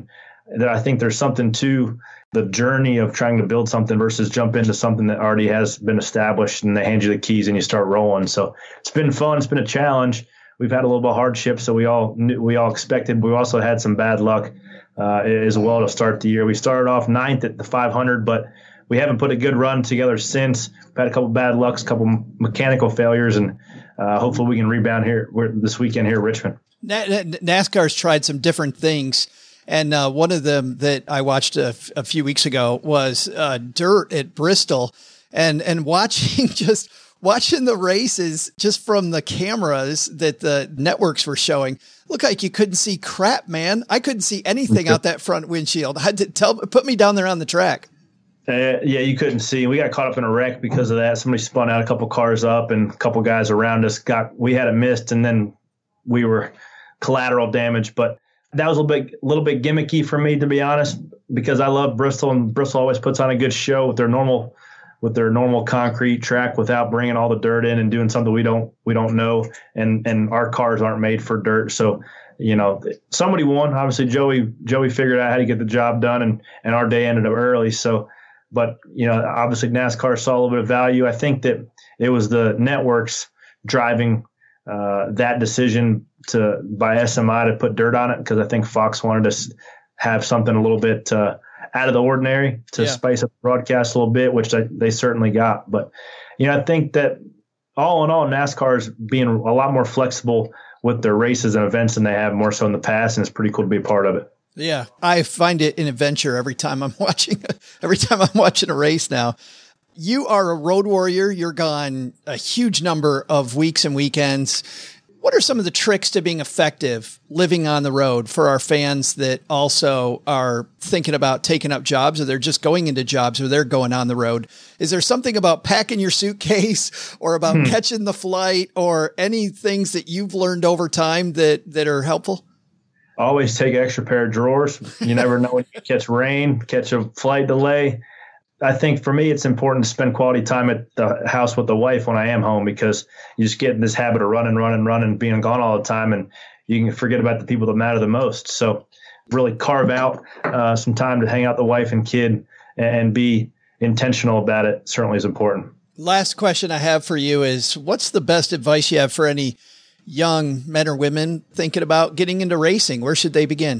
that I think there's something to the journey of trying to build something versus jump into something that already has been established and they hand you the keys and you start rolling. So it's been fun. It's been a challenge. We've had a little bit of hardship, so we all knew, we all expected. We also had some bad luck uh, as well to start the year. We started off ninth at the five hundred, but we haven't put a good run together since. We've had a couple bad lucks, a couple mechanical failures, and uh, hopefully we can rebound here this weekend here at Richmond. NASCAR's tried some different things. And uh, one of them that I watched a, f- a few weeks ago was uh, dirt at Bristol, and and watching just watching the races just from the cameras that the networks were showing, looked like you couldn't see crap, man. I couldn't see anything out that front windshield. I had to tell put me down there on the track. Uh, yeah, you couldn't see. We got caught up in a wreck because of that. Somebody spun out a couple cars up, and a couple guys around us got. We had it missed, and then we were collateral damage, but. That was a little bit, little bit gimmicky for me, to be honest, because I love Bristol, and Bristol always puts on a good show with their normal, with their normal concrete track without bringing all the dirt in and doing something we don't, we don't know. And, and our cars aren't made for dirt. So, you know, somebody won. Obviously, Joey, Joey figured out how to get the job done, and, and our day ended up early. So, but, you know, obviously NASCAR saw a little bit of value. I think that it was the networks driving uh, that decision to by S M I to put dirt on it, because I think Fox wanted to have something a little bit uh, out of the ordinary to yeah. spice up the broadcast a little bit, which they, they certainly got. But, you know, I think that all in all, NASCAR is being a lot more flexible with their races and events than they have more so in the past, and it's pretty cool to be a part of it. Yeah, I find it an adventure every time I'm watching every time I'm watching a race now. You are a road warrior. You're gone a huge number of weeks and weekends. What are some of the tricks to being effective living on the road for our fans that also are thinking about taking up jobs, or they're just going into jobs or they're going on the road? Is there something about packing your suitcase or about hmm. catching the flight or any things that you've learned over time that, that are helpful? Always take an extra pair of drawers. You never know when you catch rain, catch a flight delay. I think for me, it's important to spend quality time at the house with the wife when I am home, because you just get in this habit of running, running, running, being gone all the time, and you can forget about the people that matter the most. So really carve out uh, some time to hang out with the wife and kid and be intentional about it certainly is important. Last question I have for you is, what's the best advice you have for any young men or women thinking about getting into racing? Where should they begin?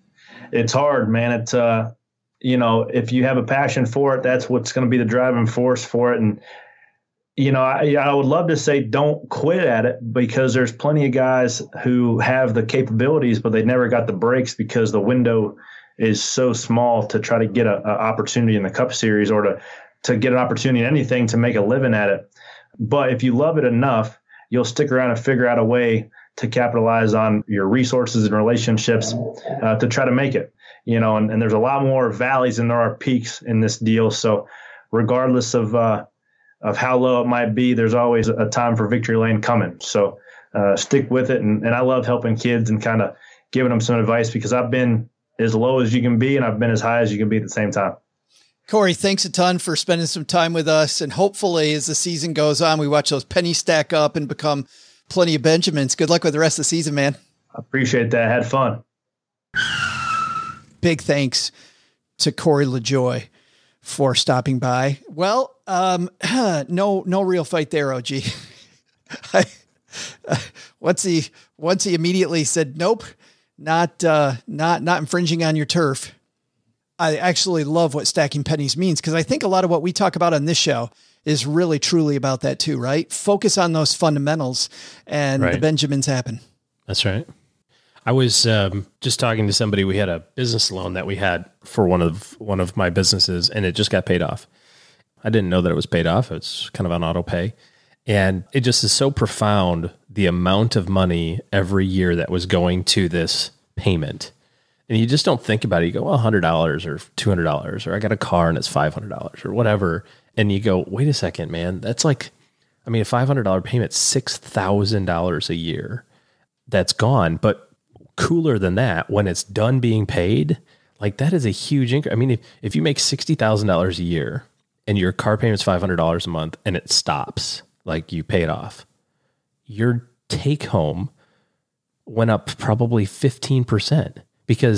It's hard, man. It's, uh, you know, if you have a passion for it, that's what's going to be the driving force for it. And, you know, I, I would love to say don't quit at it, because there's plenty of guys who have the capabilities, but they never got the breaks because the window is so small to try to get an opportunity in the Cup Series, or to, to get an opportunity in anything to make a living at it. But if you love it enough, you'll stick around and figure out a way to capitalize on your resources and relationships uh, to try to make it. You know, and, and there's a lot more valleys than there are peaks in this deal. So regardless of uh, of how low it might be, there's always a time for victory lane coming. So uh, stick with it. And, and I love helping kids and kind of giving them some advice, because I've been as low as you can be and I've been as high as you can be at the same time. Corey, thanks a ton for spending some time with us. And hopefully as the season goes on, we watch those pennies stack up and become plenty of Benjamins. Good luck with the rest of the season, man. I appreciate that. I had fun. Big thanks to Corey LaJoie for stopping by. Well, um, no, no real fight there, O G. I, uh, once he, once he immediately said, nope, not, uh, not, not infringing on your turf. I actually love what stacking pennies means, because I think a lot of what we talk about on this show is really truly about that too, right? Focus on those fundamentals, and right. the Benjamins happen. That's right. I was um, just talking to somebody. We had a business loan that we had for one of one of my businesses, and it just got paid off. I didn't know that it was paid off. It's kind of on auto pay. And it just is so profound, the amount of money every year that was going to this payment. And you just don't think about it. You go, well, one hundred dollars or two hundred dollars, or I got a car and it's five hundred dollars or whatever. And you go, wait a second, man, that's like, I mean, a five hundred dollars payment, six thousand dollars a year. That's gone. But cooler than that, when it's done being paid, like that is a huge increase. I mean, if, if you make sixty thousand dollars a year and your car payment's five hundred dollars a month and it stops, like you pay it off, your take home went up probably fifteen percent, because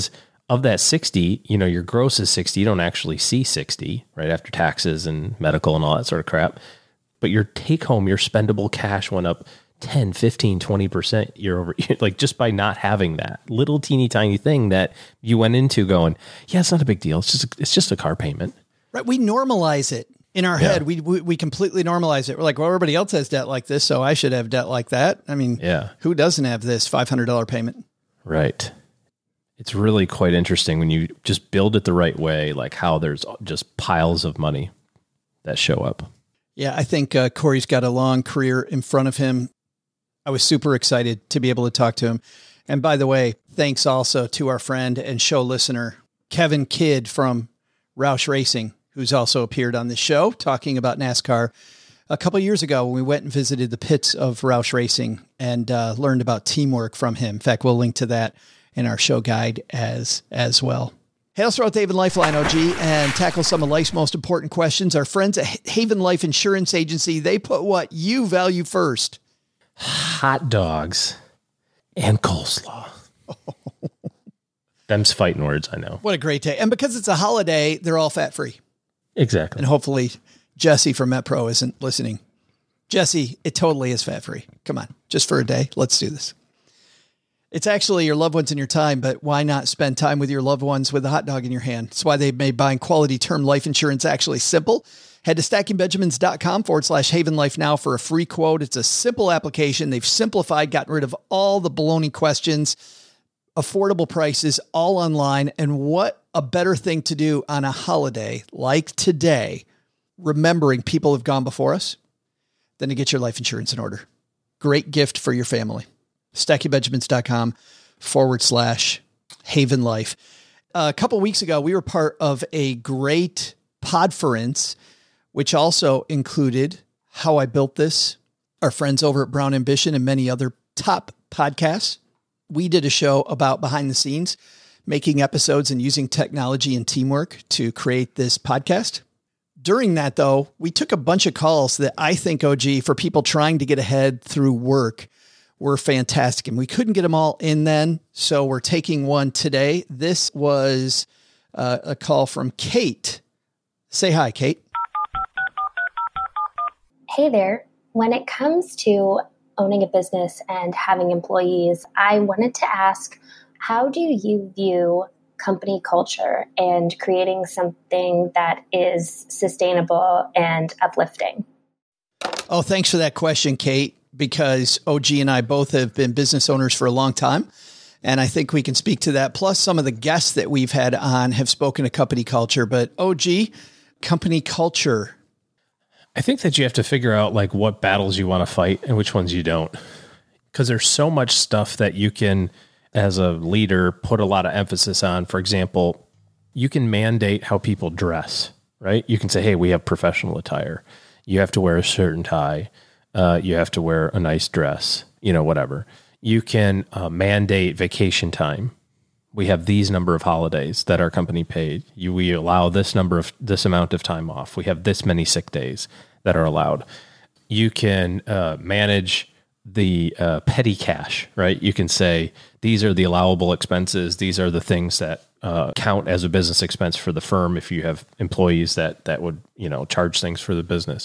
of that sixty, you know, your gross is sixty. You don't actually see sixty, right? After taxes and medical and all that sort of crap. But your take home, your spendable cash went up ten, fifteen, twenty percent year over year, like just by not having that little teeny tiny thing that you went into going, yeah, it's not a big deal. It's just, it's just a car payment. Right. We normalize it in our Yeah. head. We, we, we completely normalize it. We're like, well, everybody else has debt like this, so I should have debt like that. I mean, Yeah. who doesn't have this five hundred dollars payment? Right. It's really quite interesting when you just build it the right way, like how there's just piles of money that show up. Yeah, I think uh, Corey's got a long career in front of him. I was super excited to be able to talk to him. And by the way, thanks also to our friend and show listener, Kevin Kidd from Roush Racing, who's also appeared on this show talking about NASCAR a couple of years ago when we went and visited the pits of Roush Racing and uh, learned about teamwork from him. In fact, we'll link to that in our show guide as, as well. Hey, let's throw out the Haven Lifeline, O G, and tackle some of life's most important questions. Our friends at Haven Life Insurance Agency, they put what you value first. Hot dogs and coleslaw. Them's fighting words, I know. What a great day. And because it's a holiday, they're all fat-free. Exactly. And hopefully Jesse from MetPro isn't listening. Jesse, it totally is fat-free. Come on, just for a day. Let's do this. It's actually your loved ones in your time, but why not spend time with your loved ones with a hot dog in your hand? That's why they've made buying quality term life insurance actually simple. Head to stackingbenjamins.com forward slash Haven Life now for a free quote. It's a simple application. They've simplified, gotten rid of all the baloney questions, affordable prices, all online. And what a better thing to do on a holiday like today, remembering people have gone before us, than to get your life insurance in order. Great gift for your family. stackingbenjamins.com forward slash Haven Life. A couple of weeks ago, we were part of a great podference, which also included How I Built This, our friends over at Brown Ambition, and many other top podcasts. We did a show about behind the scenes, making episodes and using technology and teamwork to create this podcast. During that, though, we took a bunch of calls that I think, O G, for people trying to get ahead through work, were fantastic. And we couldn't get them all in then, so we're taking one today. This was uh, a call from Kate. Say hi, Kate. Hey there. When it comes to owning a business and having employees, I wanted to ask, how do you view company culture and creating something that is sustainable and uplifting? Oh, thanks for that question, Kate, because O G and I both have been business owners for a long time. And I think we can speak to that. Plus, some of the guests that we've had on have spoken to company culture. But O G, company culture. I think that you have to figure out like what battles you want to fight and which ones you don't. Because there's so much stuff that you can, as a leader, put a lot of emphasis on. For example, you can mandate how people dress, right? You can say, hey, we have professional attire. You have to wear a shirt and tie. Uh, you have to wear a nice dress, you know, whatever. You can uh, mandate vacation time. We have these number of holidays that our company paid. You, we allow this number of, this amount of time off. We have this many sick days that are allowed. You can uh, manage the uh, petty cash, right? You can say, these are the allowable expenses. These are the things that uh, count as a business expense for the firm if you have employees that, that would, you know, charge things for the business.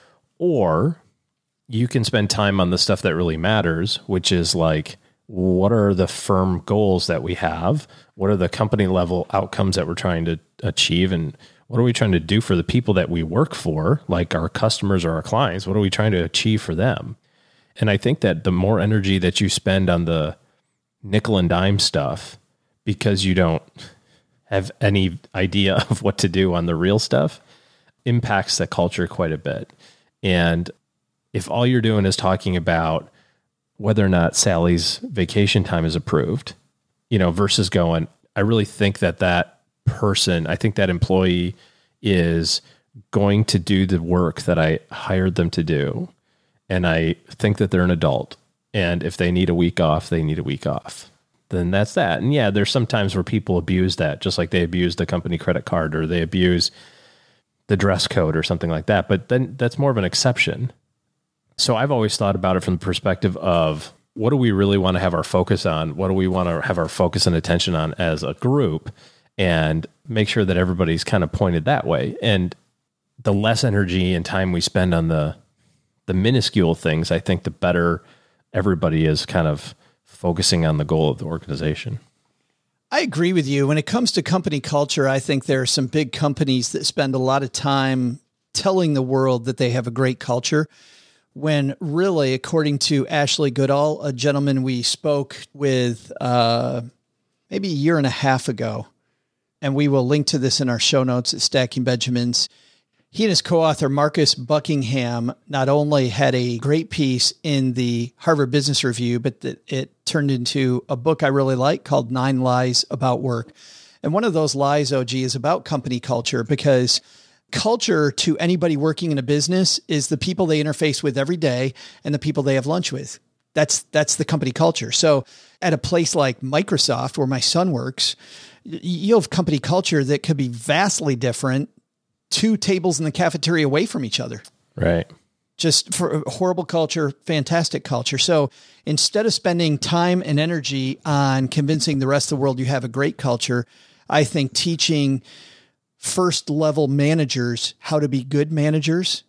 Or you can spend time on the stuff that really matters, which is like, what are the firm goals that we have? What are the company level outcomes that we're trying to achieve? And what are we trying to do for the people that we work for, like our customers or our clients? What are we trying to achieve for them? And I think that the more energy that you spend on the nickel and dime stuff, because you don't have any idea of what to do on the real stuff, impacts the culture quite a bit. And if all you're doing is talking about whether or not Sally's vacation time is approved, you know, versus going, I really think that that person, I think that employee is going to do the work that I hired them to do. And I think that they're an adult. And if they need a week off, they need a week off. Then that's that. And yeah, there's some times where people abuse that, just like they abuse the company credit card or they abuse the dress code or something like that. But then that's more of an exception. So I've always thought about it from the perspective of what do we really want to have our focus on? What do we want to have our focus and attention on as a group, and make sure that everybody's kind of pointed that way. And the less energy and time we spend on the, the minuscule things, I think the better everybody is kind of focusing on the goal of the organization. I agree with you. When it comes to company culture, I think there are some big companies that spend a lot of time telling the world that they have a great culture, when really, according to Ashley Goodall, a gentleman we spoke with uh, maybe a year and a half ago, and we will link to this in our show notes at Stacking Benjamins, he and his co-author, Marcus Buckingham, not only had a great piece in the Harvard Business Review, but that it turned into a book I really like called Nine Lies About Work. And one of those lies, O G, is about company culture, because culture to anybody working in a business is the people they interface with every day and the people they have lunch with. That's, that's the company culture. So at a place like Microsoft, where my son works, you have company culture that could be vastly different two tables in the cafeteria away from each other. Right. Just for horrible culture, fantastic culture. So instead of spending time and energy on convincing the rest of the world you have a great culture, I think teaching first level managers how to be good managers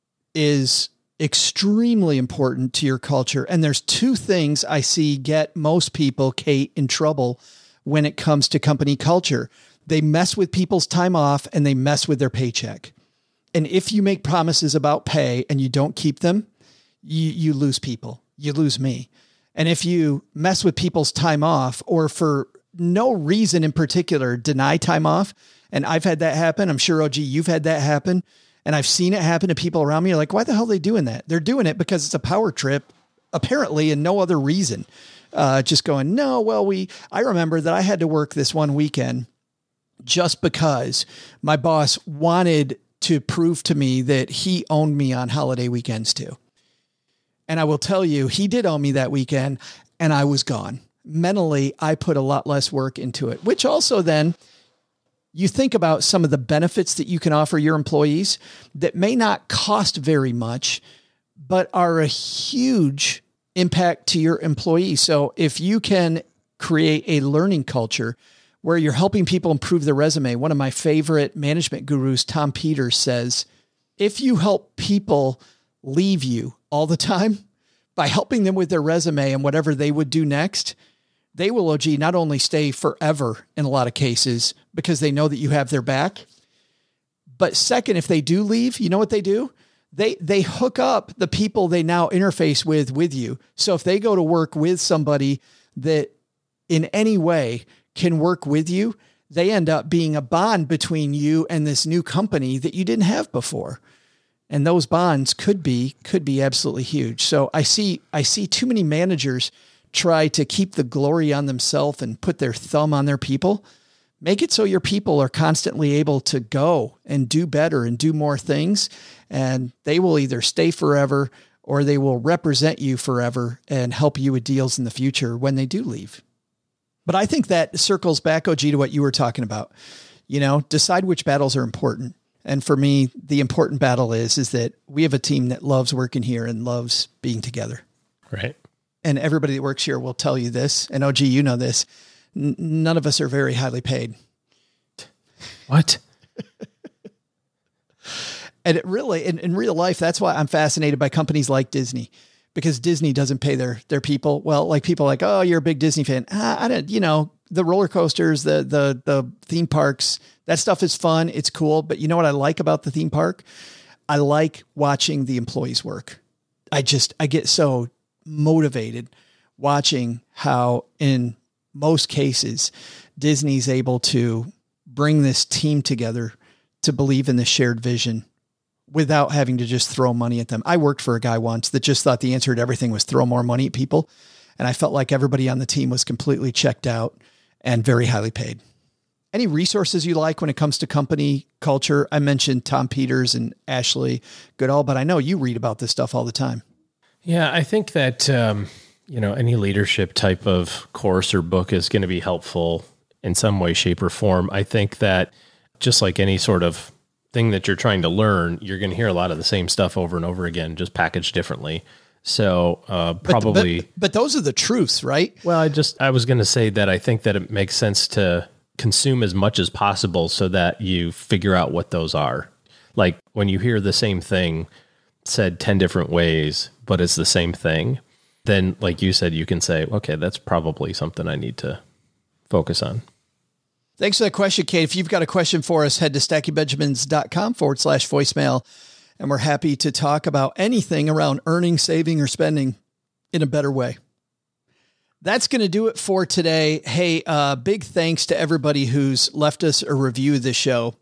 is extremely important to your culture. And there's two things I see get most people, Kate, in trouble when it comes to company culture. They mess with people's time off and they mess with their paycheck. And if you make promises about pay and you don't keep them, you, you lose people, you lose me. And if you mess with people's time off, or for no reason in particular, deny time off, and I've had that happen. I'm sure, O G, you've had that happen. And I've seen it happen to people around me. You're like, why the hell are they doing that? They're doing it because it's a power trip, apparently, and no other reason. Uh, just going, no, well, we, I remember that I had to work this one weekend just because my boss wanted to prove to me that he owned me on holiday weekends too. And I will tell you, he did own me that weekend and I was gone. Mentally, I put a lot less work into it, which also then you think about some of the benefits that you can offer your employees that may not cost very much, but are a huge impact to your employees. So if you can create a learning culture where you're helping people improve their resume, one of my favorite management gurus, Tom Peters, says, if you help people leave you all the time by helping them with their resume and whatever they would do next, they will, O G, not only stay forever in a lot of cases because they know that you have their back, but second, if they do leave, you know what they do? They, they hook up the people they now interface with, with you. So if they go to work with somebody that in any way can work with you, they end up being a bond between you and this new company that you didn't have before. And those bonds could be, could be absolutely huge. So I see, I see too many managers try to keep the glory on themselves and put their thumb on their people. Make it so your people are constantly able to go and do better and do more things. And they will either stay forever or they will represent you forever and help you with deals in the future when they do leave. But I think that circles back, O G, to what you were talking about. You know, decide which battles are important. And for me, the important battle is, is that we have a team that loves working here and loves being together. Right. And everybody that works here will tell you this. And O G, you know this. N- none of us are very highly paid. What? And it really, in, in real life, that's why I'm fascinated by companies like Disney, because Disney doesn't pay their, their people. Well, like people are like, oh, you're a big Disney fan. Ah, I don't, you know, the roller coasters, the, the, the theme parks, that stuff is fun. It's cool. But you know what I like about the theme park? I like watching the employees work. I just, I get so motivated watching how in most cases, Disney's able to bring this team together to believe in the shared vision without having to just throw money at them. I worked for a guy once that just thought the answer to everything was throw more money at people. And I felt like everybody on the team was completely checked out and very highly paid. Any resources you like when it comes to company culture? I mentioned Tom Peters and Ashley Goodall, but I know you read about this stuff all the time. Yeah, I think that, um, you know, any leadership type of course or book is going to be helpful in some way, shape, or form. I think that just like any sort of thing that you're trying to learn, you're going to hear a lot of the same stuff over and over again, just packaged differently. So uh, probably, but, but, but those are the truths, right? Well, I just, I was going to say that I think that it makes sense to consume as much as possible so that you figure out what those are. Like when you hear the same thing said ten different ways, but it's the same thing, then like you said, you can say, okay, that's probably something I need to focus on. Thanks for that question, Kate. If you've got a question for us, head to stackingbenjamins.com forward slash voicemail. And we're happy to talk about anything around earning, saving, or spending in a better way. That's going to do it for today. Hey, uh, big thanks to everybody who's left us a review of this show.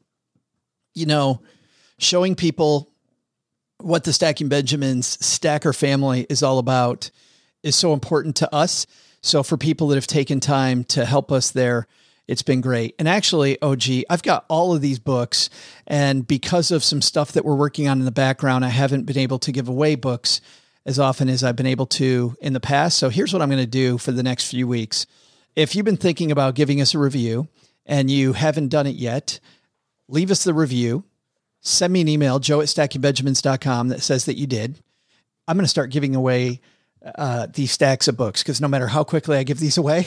You know, showing people what the Stacking Benjamins Stacker family is all about is so important to us. So for people that have taken time to help us there, it's been great. And actually, O G, I've got all of these books, and because of some stuff that we're working on in the background, I haven't been able to give away books as often as I've been able to in the past. So here's what I'm going to do for the next few weeks. If you've been thinking about giving us a review and you haven't done it yet, leave us the review. Send me an email, joe at stacking benjamins dot com, that says that you did. I'm going to start giving away uh, these stacks of books, because no matter how quickly I give these away,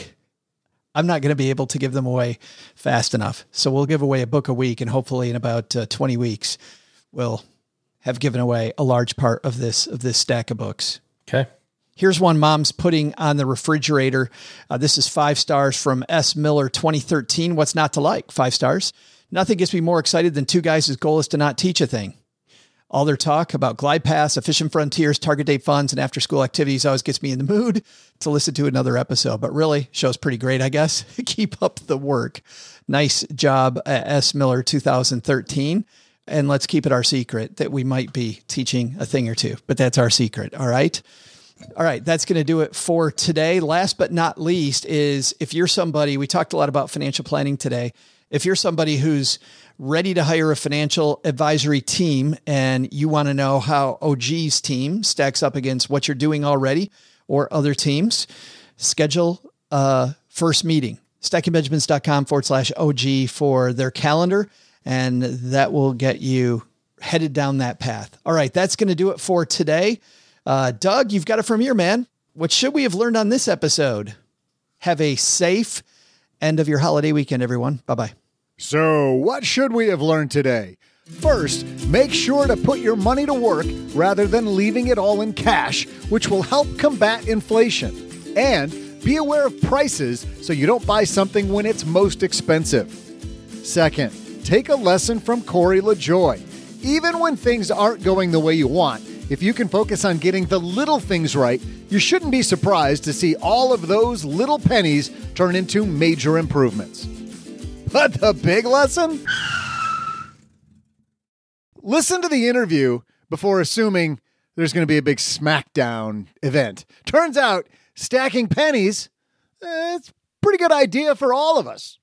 I'm not going to be able to give them away fast enough. So we'll give away a book a week, and hopefully in about uh, twenty weeks, we'll have given away a large part of this, of this stack of books. Okay. Here's one Mom's putting on the refrigerator. Uh, this is five stars from S. Miller twenty thirteen. What's not to like? Five stars. Nothing gets me more excited than two guys whose goal is to not teach a thing. All their talk about glide paths, efficient frontiers, target date funds, and after school activities always gets me in the mood to listen to another episode. But really, show's pretty great, I guess. Keep up the work. Nice job, uh, S. Miller two thousand thirteen. And let's keep it our secret that we might be teaching a thing or two, but that's our secret. All right. All right. That's going to do it for today. Last but not least is, if you're somebody, we talked a lot about financial planning today. If you're somebody who's ready to hire a financial advisory team and you want to know how O G's team stacks up against what you're doing already or other teams, schedule a first meeting. stackingbenjamins.com forward slash OG for their calendar, and that will get you headed down that path. All right. That's going to do it for today. Uh, Doug, you've got it from here, man. What should we have learned on this episode? Have a safe end of your holiday weekend, everyone. Bye-bye. So, what should we have learned today? First, make sure to put your money to work rather than leaving it all in cash, which will help combat inflation. And be aware of prices so you don't buy something when it's most expensive. Second, take a lesson from Corey LaJoy. Even when things aren't going the way you want, if you can focus on getting the little things right, you shouldn't be surprised to see all of those little pennies turn into major improvements. But the big lesson? Listen to the interview before assuming there's going to be a big smackdown event. Turns out, stacking pennies, eh, it's a pretty good idea for all of us.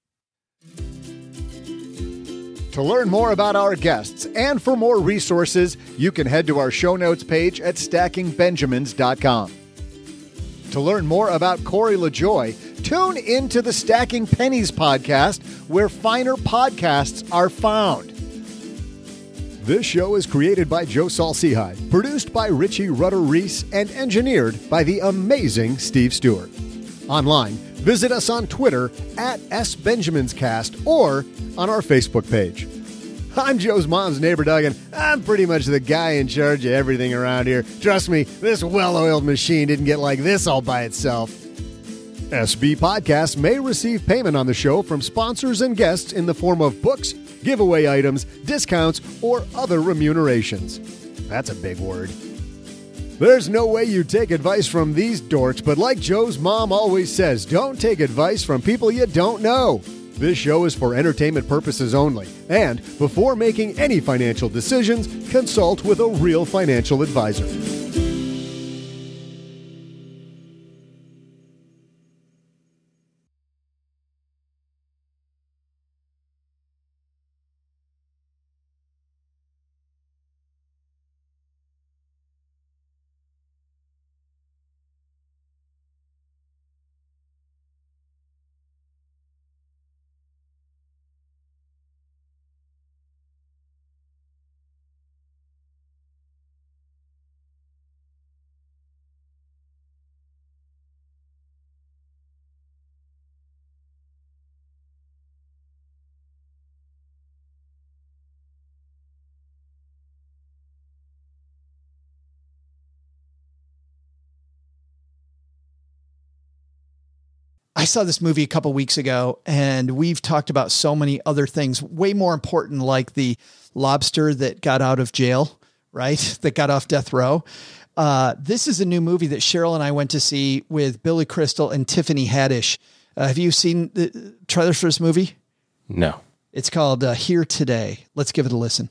To learn more about our guests and for more resources, you can head to our show notes page at stacking benjamins dot com. To learn more about Corey LaJoy, tune into the Stacking Pennies podcast, where finer podcasts are found. This show is created by Joe Saul-Sehy, produced by Richie Rutter-Reese, and engineered by the amazing Steve Stewart. Online, visit us on Twitter at S Benjamins Cast or on our Facebook page. I'm Joe's mom's neighbor, Doug, and I'm pretty much the guy in charge of everything around here. Trust me, this well-oiled machine didn't get like this all by itself. S B Podcasts may receive payment on the show from sponsors and guests in the form of books, giveaway items, discounts, or other remunerations. That's a big word. There's no way you take advice from these dorks, but like Joe's mom always says, don't take advice from people you don't know. This show is for entertainment purposes only, and before making any financial decisions, consult with a real financial advisor. I saw this movie a couple weeks ago, and we've talked about so many other things way more important, like the lobster that got out of jail, right? That got off death row. Uh, this is a new movie that Cheryl and I went to see with Billy Crystal and Tiffany Haddish. Uh, have you seen the trailers for this movie? No. It's called uh, Here Today. Let's give it a listen.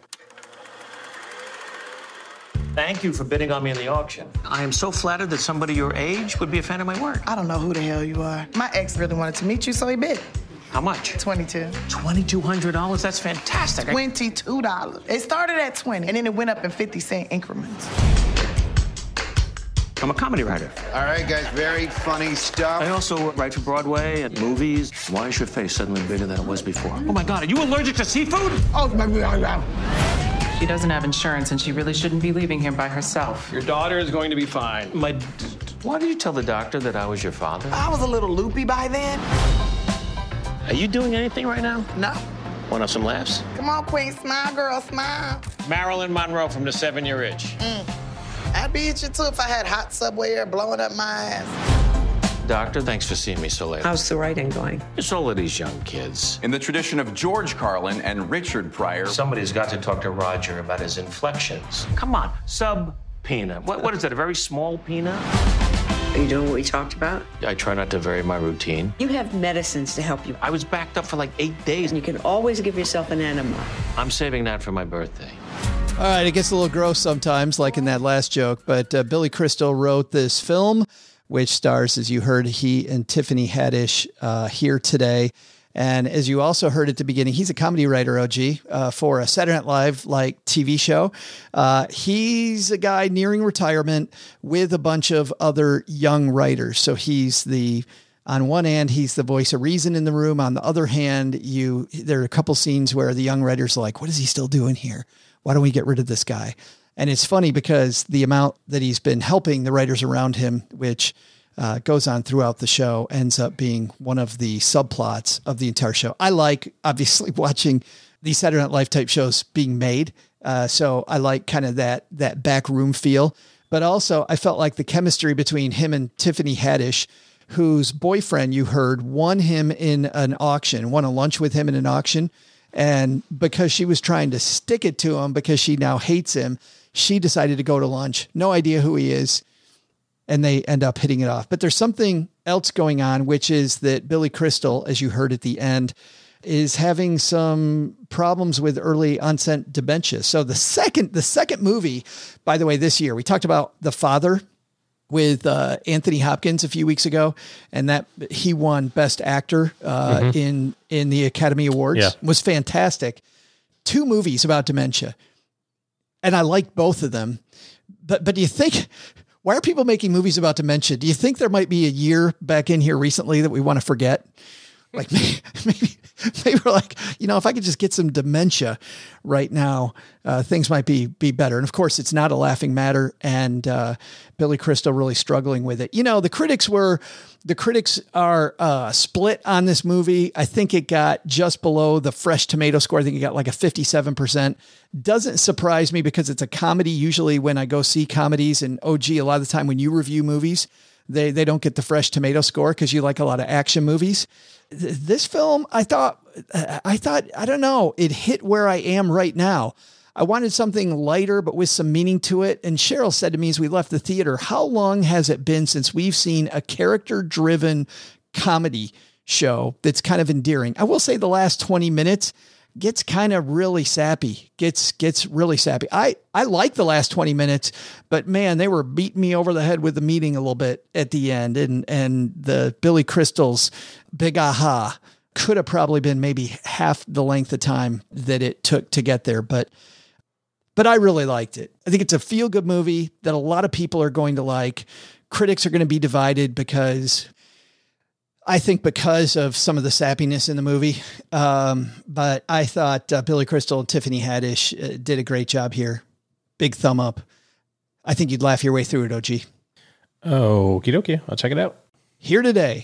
Thank you for bidding on me in the auction. I am so flattered that somebody your age would be a fan of my work. I don't know who the hell you are. My ex really wanted to meet you, so he bid. How much? twenty-two. twenty-two hundred dollars? That's fantastic. twenty-two dollars. It started at twenty, and then it went up in fifty cent increments. I'm a comedy writer. All right, guys, very funny stuff. I also write for Broadway and movies. Why is your face suddenly bigger than it was before? Oh my God, are you allergic to seafood? Oh, my God. She doesn't have insurance, and she really shouldn't be leaving him by herself. Your daughter is going to be fine. My, why did you tell the doctor that I was your father? I was a little loopy by then. Are you doing anything right now? No. Want to have some laughs? Come on, Queen, smile, girl, smile. Marilyn Monroe from the Seven-Year Itch. Mm. I'd be at you too if I had hot subway air blowing up my ass. Doctor, thanks for seeing me so late. How's the writing going? It's all of these young kids. In the tradition of George Carlin and Richard Pryor. Somebody's got to talk to Roger about his inflections. Come on, sub-peanut. What, what is that, a very small peanut? Are you doing what we talked about? I try not to vary my routine. You have medicines to help you. I was backed up for like eight days. And you can always give yourself an enema. I'm saving that for my birthday. All right, it gets a little gross sometimes, like in that last joke, but uh, Billy Crystal wrote this film, which stars, as you heard, he and Tiffany Haddish uh, Here Today. And as you also heard at the beginning, he's a comedy writer, O G, uh, for a Saturday Night Live like T V show. Uh, he's a guy nearing retirement with a bunch of other young writers. So he's the, on one hand, he's the voice of reason in the room. On the other hand, you there are a couple scenes where the young writers are like, what is he still doing here? Why don't we get rid of this guy? And it's funny because the amount that he's been helping the writers around him, which uh, goes on throughout the show, ends up being one of the subplots of the entire show. I like, obviously, watching these Saturday Night Live type shows being made. Uh, so I like kind of that, that back room feel, but also I felt like the chemistry between him and Tiffany Haddish, whose boyfriend you heard won him in an auction, won a lunch with him in an auction. And because she was trying to stick it to him because she now hates him, she decided to go to lunch. No idea who he is. And they end up hitting it off. But there's something else going on, which is that Billy Crystal, as you heard at the end, is having some problems with early onset dementia. So the second, the second movie, by the way, this year, we talked about The Father with uh, Anthony Hopkins a few weeks ago, and that he won Best Actor uh, mm-hmm. in in the Academy Awards. Yeah. Was fantastic. Two movies about dementia, and I like both of them. But but do you think, why are people making movies about dementia? Do you think there might be a year back in here recently that we want to forget? Like maybe, maybe, maybe we're like, you know, if I could just get some dementia right now, uh, things might be, be better. And of course it's not a laughing matter. And, uh, Billy Crystal really struggling with it. You know, the critics were, the critics are, uh, split on this movie. I think it got just below the Fresh Tomato score. I think it got like a fifty-seven percent. Doesn't surprise me because it's a comedy. Usually when I go see comedies, and O G, a lot of the time when you review movies, they, they don't get the Fresh Tomato score because you like a lot of action movies. This film, I thought, I thought, I don't know, it hit where I am right now. I wanted something lighter, but with some meaning to it. And Cheryl said to me as we left the theater, how long has it been since we've seen a character-driven comedy show that's kind of endearing? I will say the last twenty minutes gets kind of really sappy, gets, gets really sappy. I, I like the last twenty minutes, but man, they were beating me over the head with the meeting a little bit at the end. And, and the Billy Crystal's big aha could have probably been maybe half the length of time that it took to get there. But, but I really liked it. I think it's a feel good movie that a lot of people are going to like. Critics are going to be divided because I think because of some of the sappiness in the movie. Um, but I thought uh, Billy Crystal and Tiffany Haddish uh, did a great job here. Big thumb up. I think you'd laugh your way through it, O G. Okie dokie. I'll check it out. Here Today.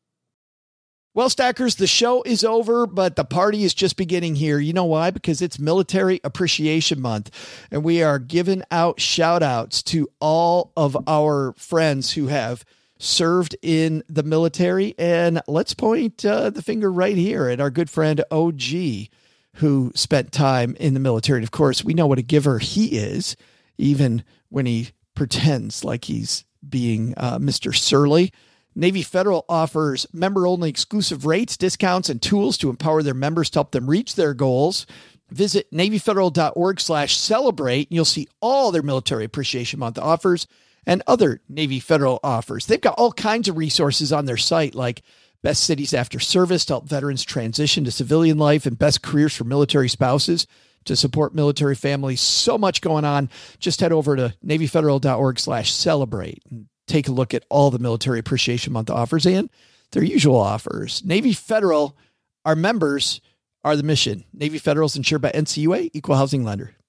Well, Stackers, the show is over, but the party is just beginning here. You know why? Because it's Military Appreciation Month, and we are giving out shout outs to all of our friends who have served in the military. And let's point uh, the finger right here at our good friend O G, who spent time in the military. And of course, we know what a giver he is, even when he pretends like he's being uh, Mister Surly. Navy Federal offers member-only exclusive rates, discounts, and tools to empower their members to help them reach their goals. Visit NavyFederal.org slash celebrate, and you'll see all their Military Appreciation Month offers and other Navy Federal offers. They've got all kinds of resources on their site, like best cities after service to help veterans transition to civilian life and best careers for military spouses to support military families. So much going on. Just head over to NavyFederal.org slash celebrate and take a look at all the Military Appreciation Month offers and their usual offers. Navy Federal, our members are the mission. Navy Federal is insured by N C U A, Equal Housing Lender.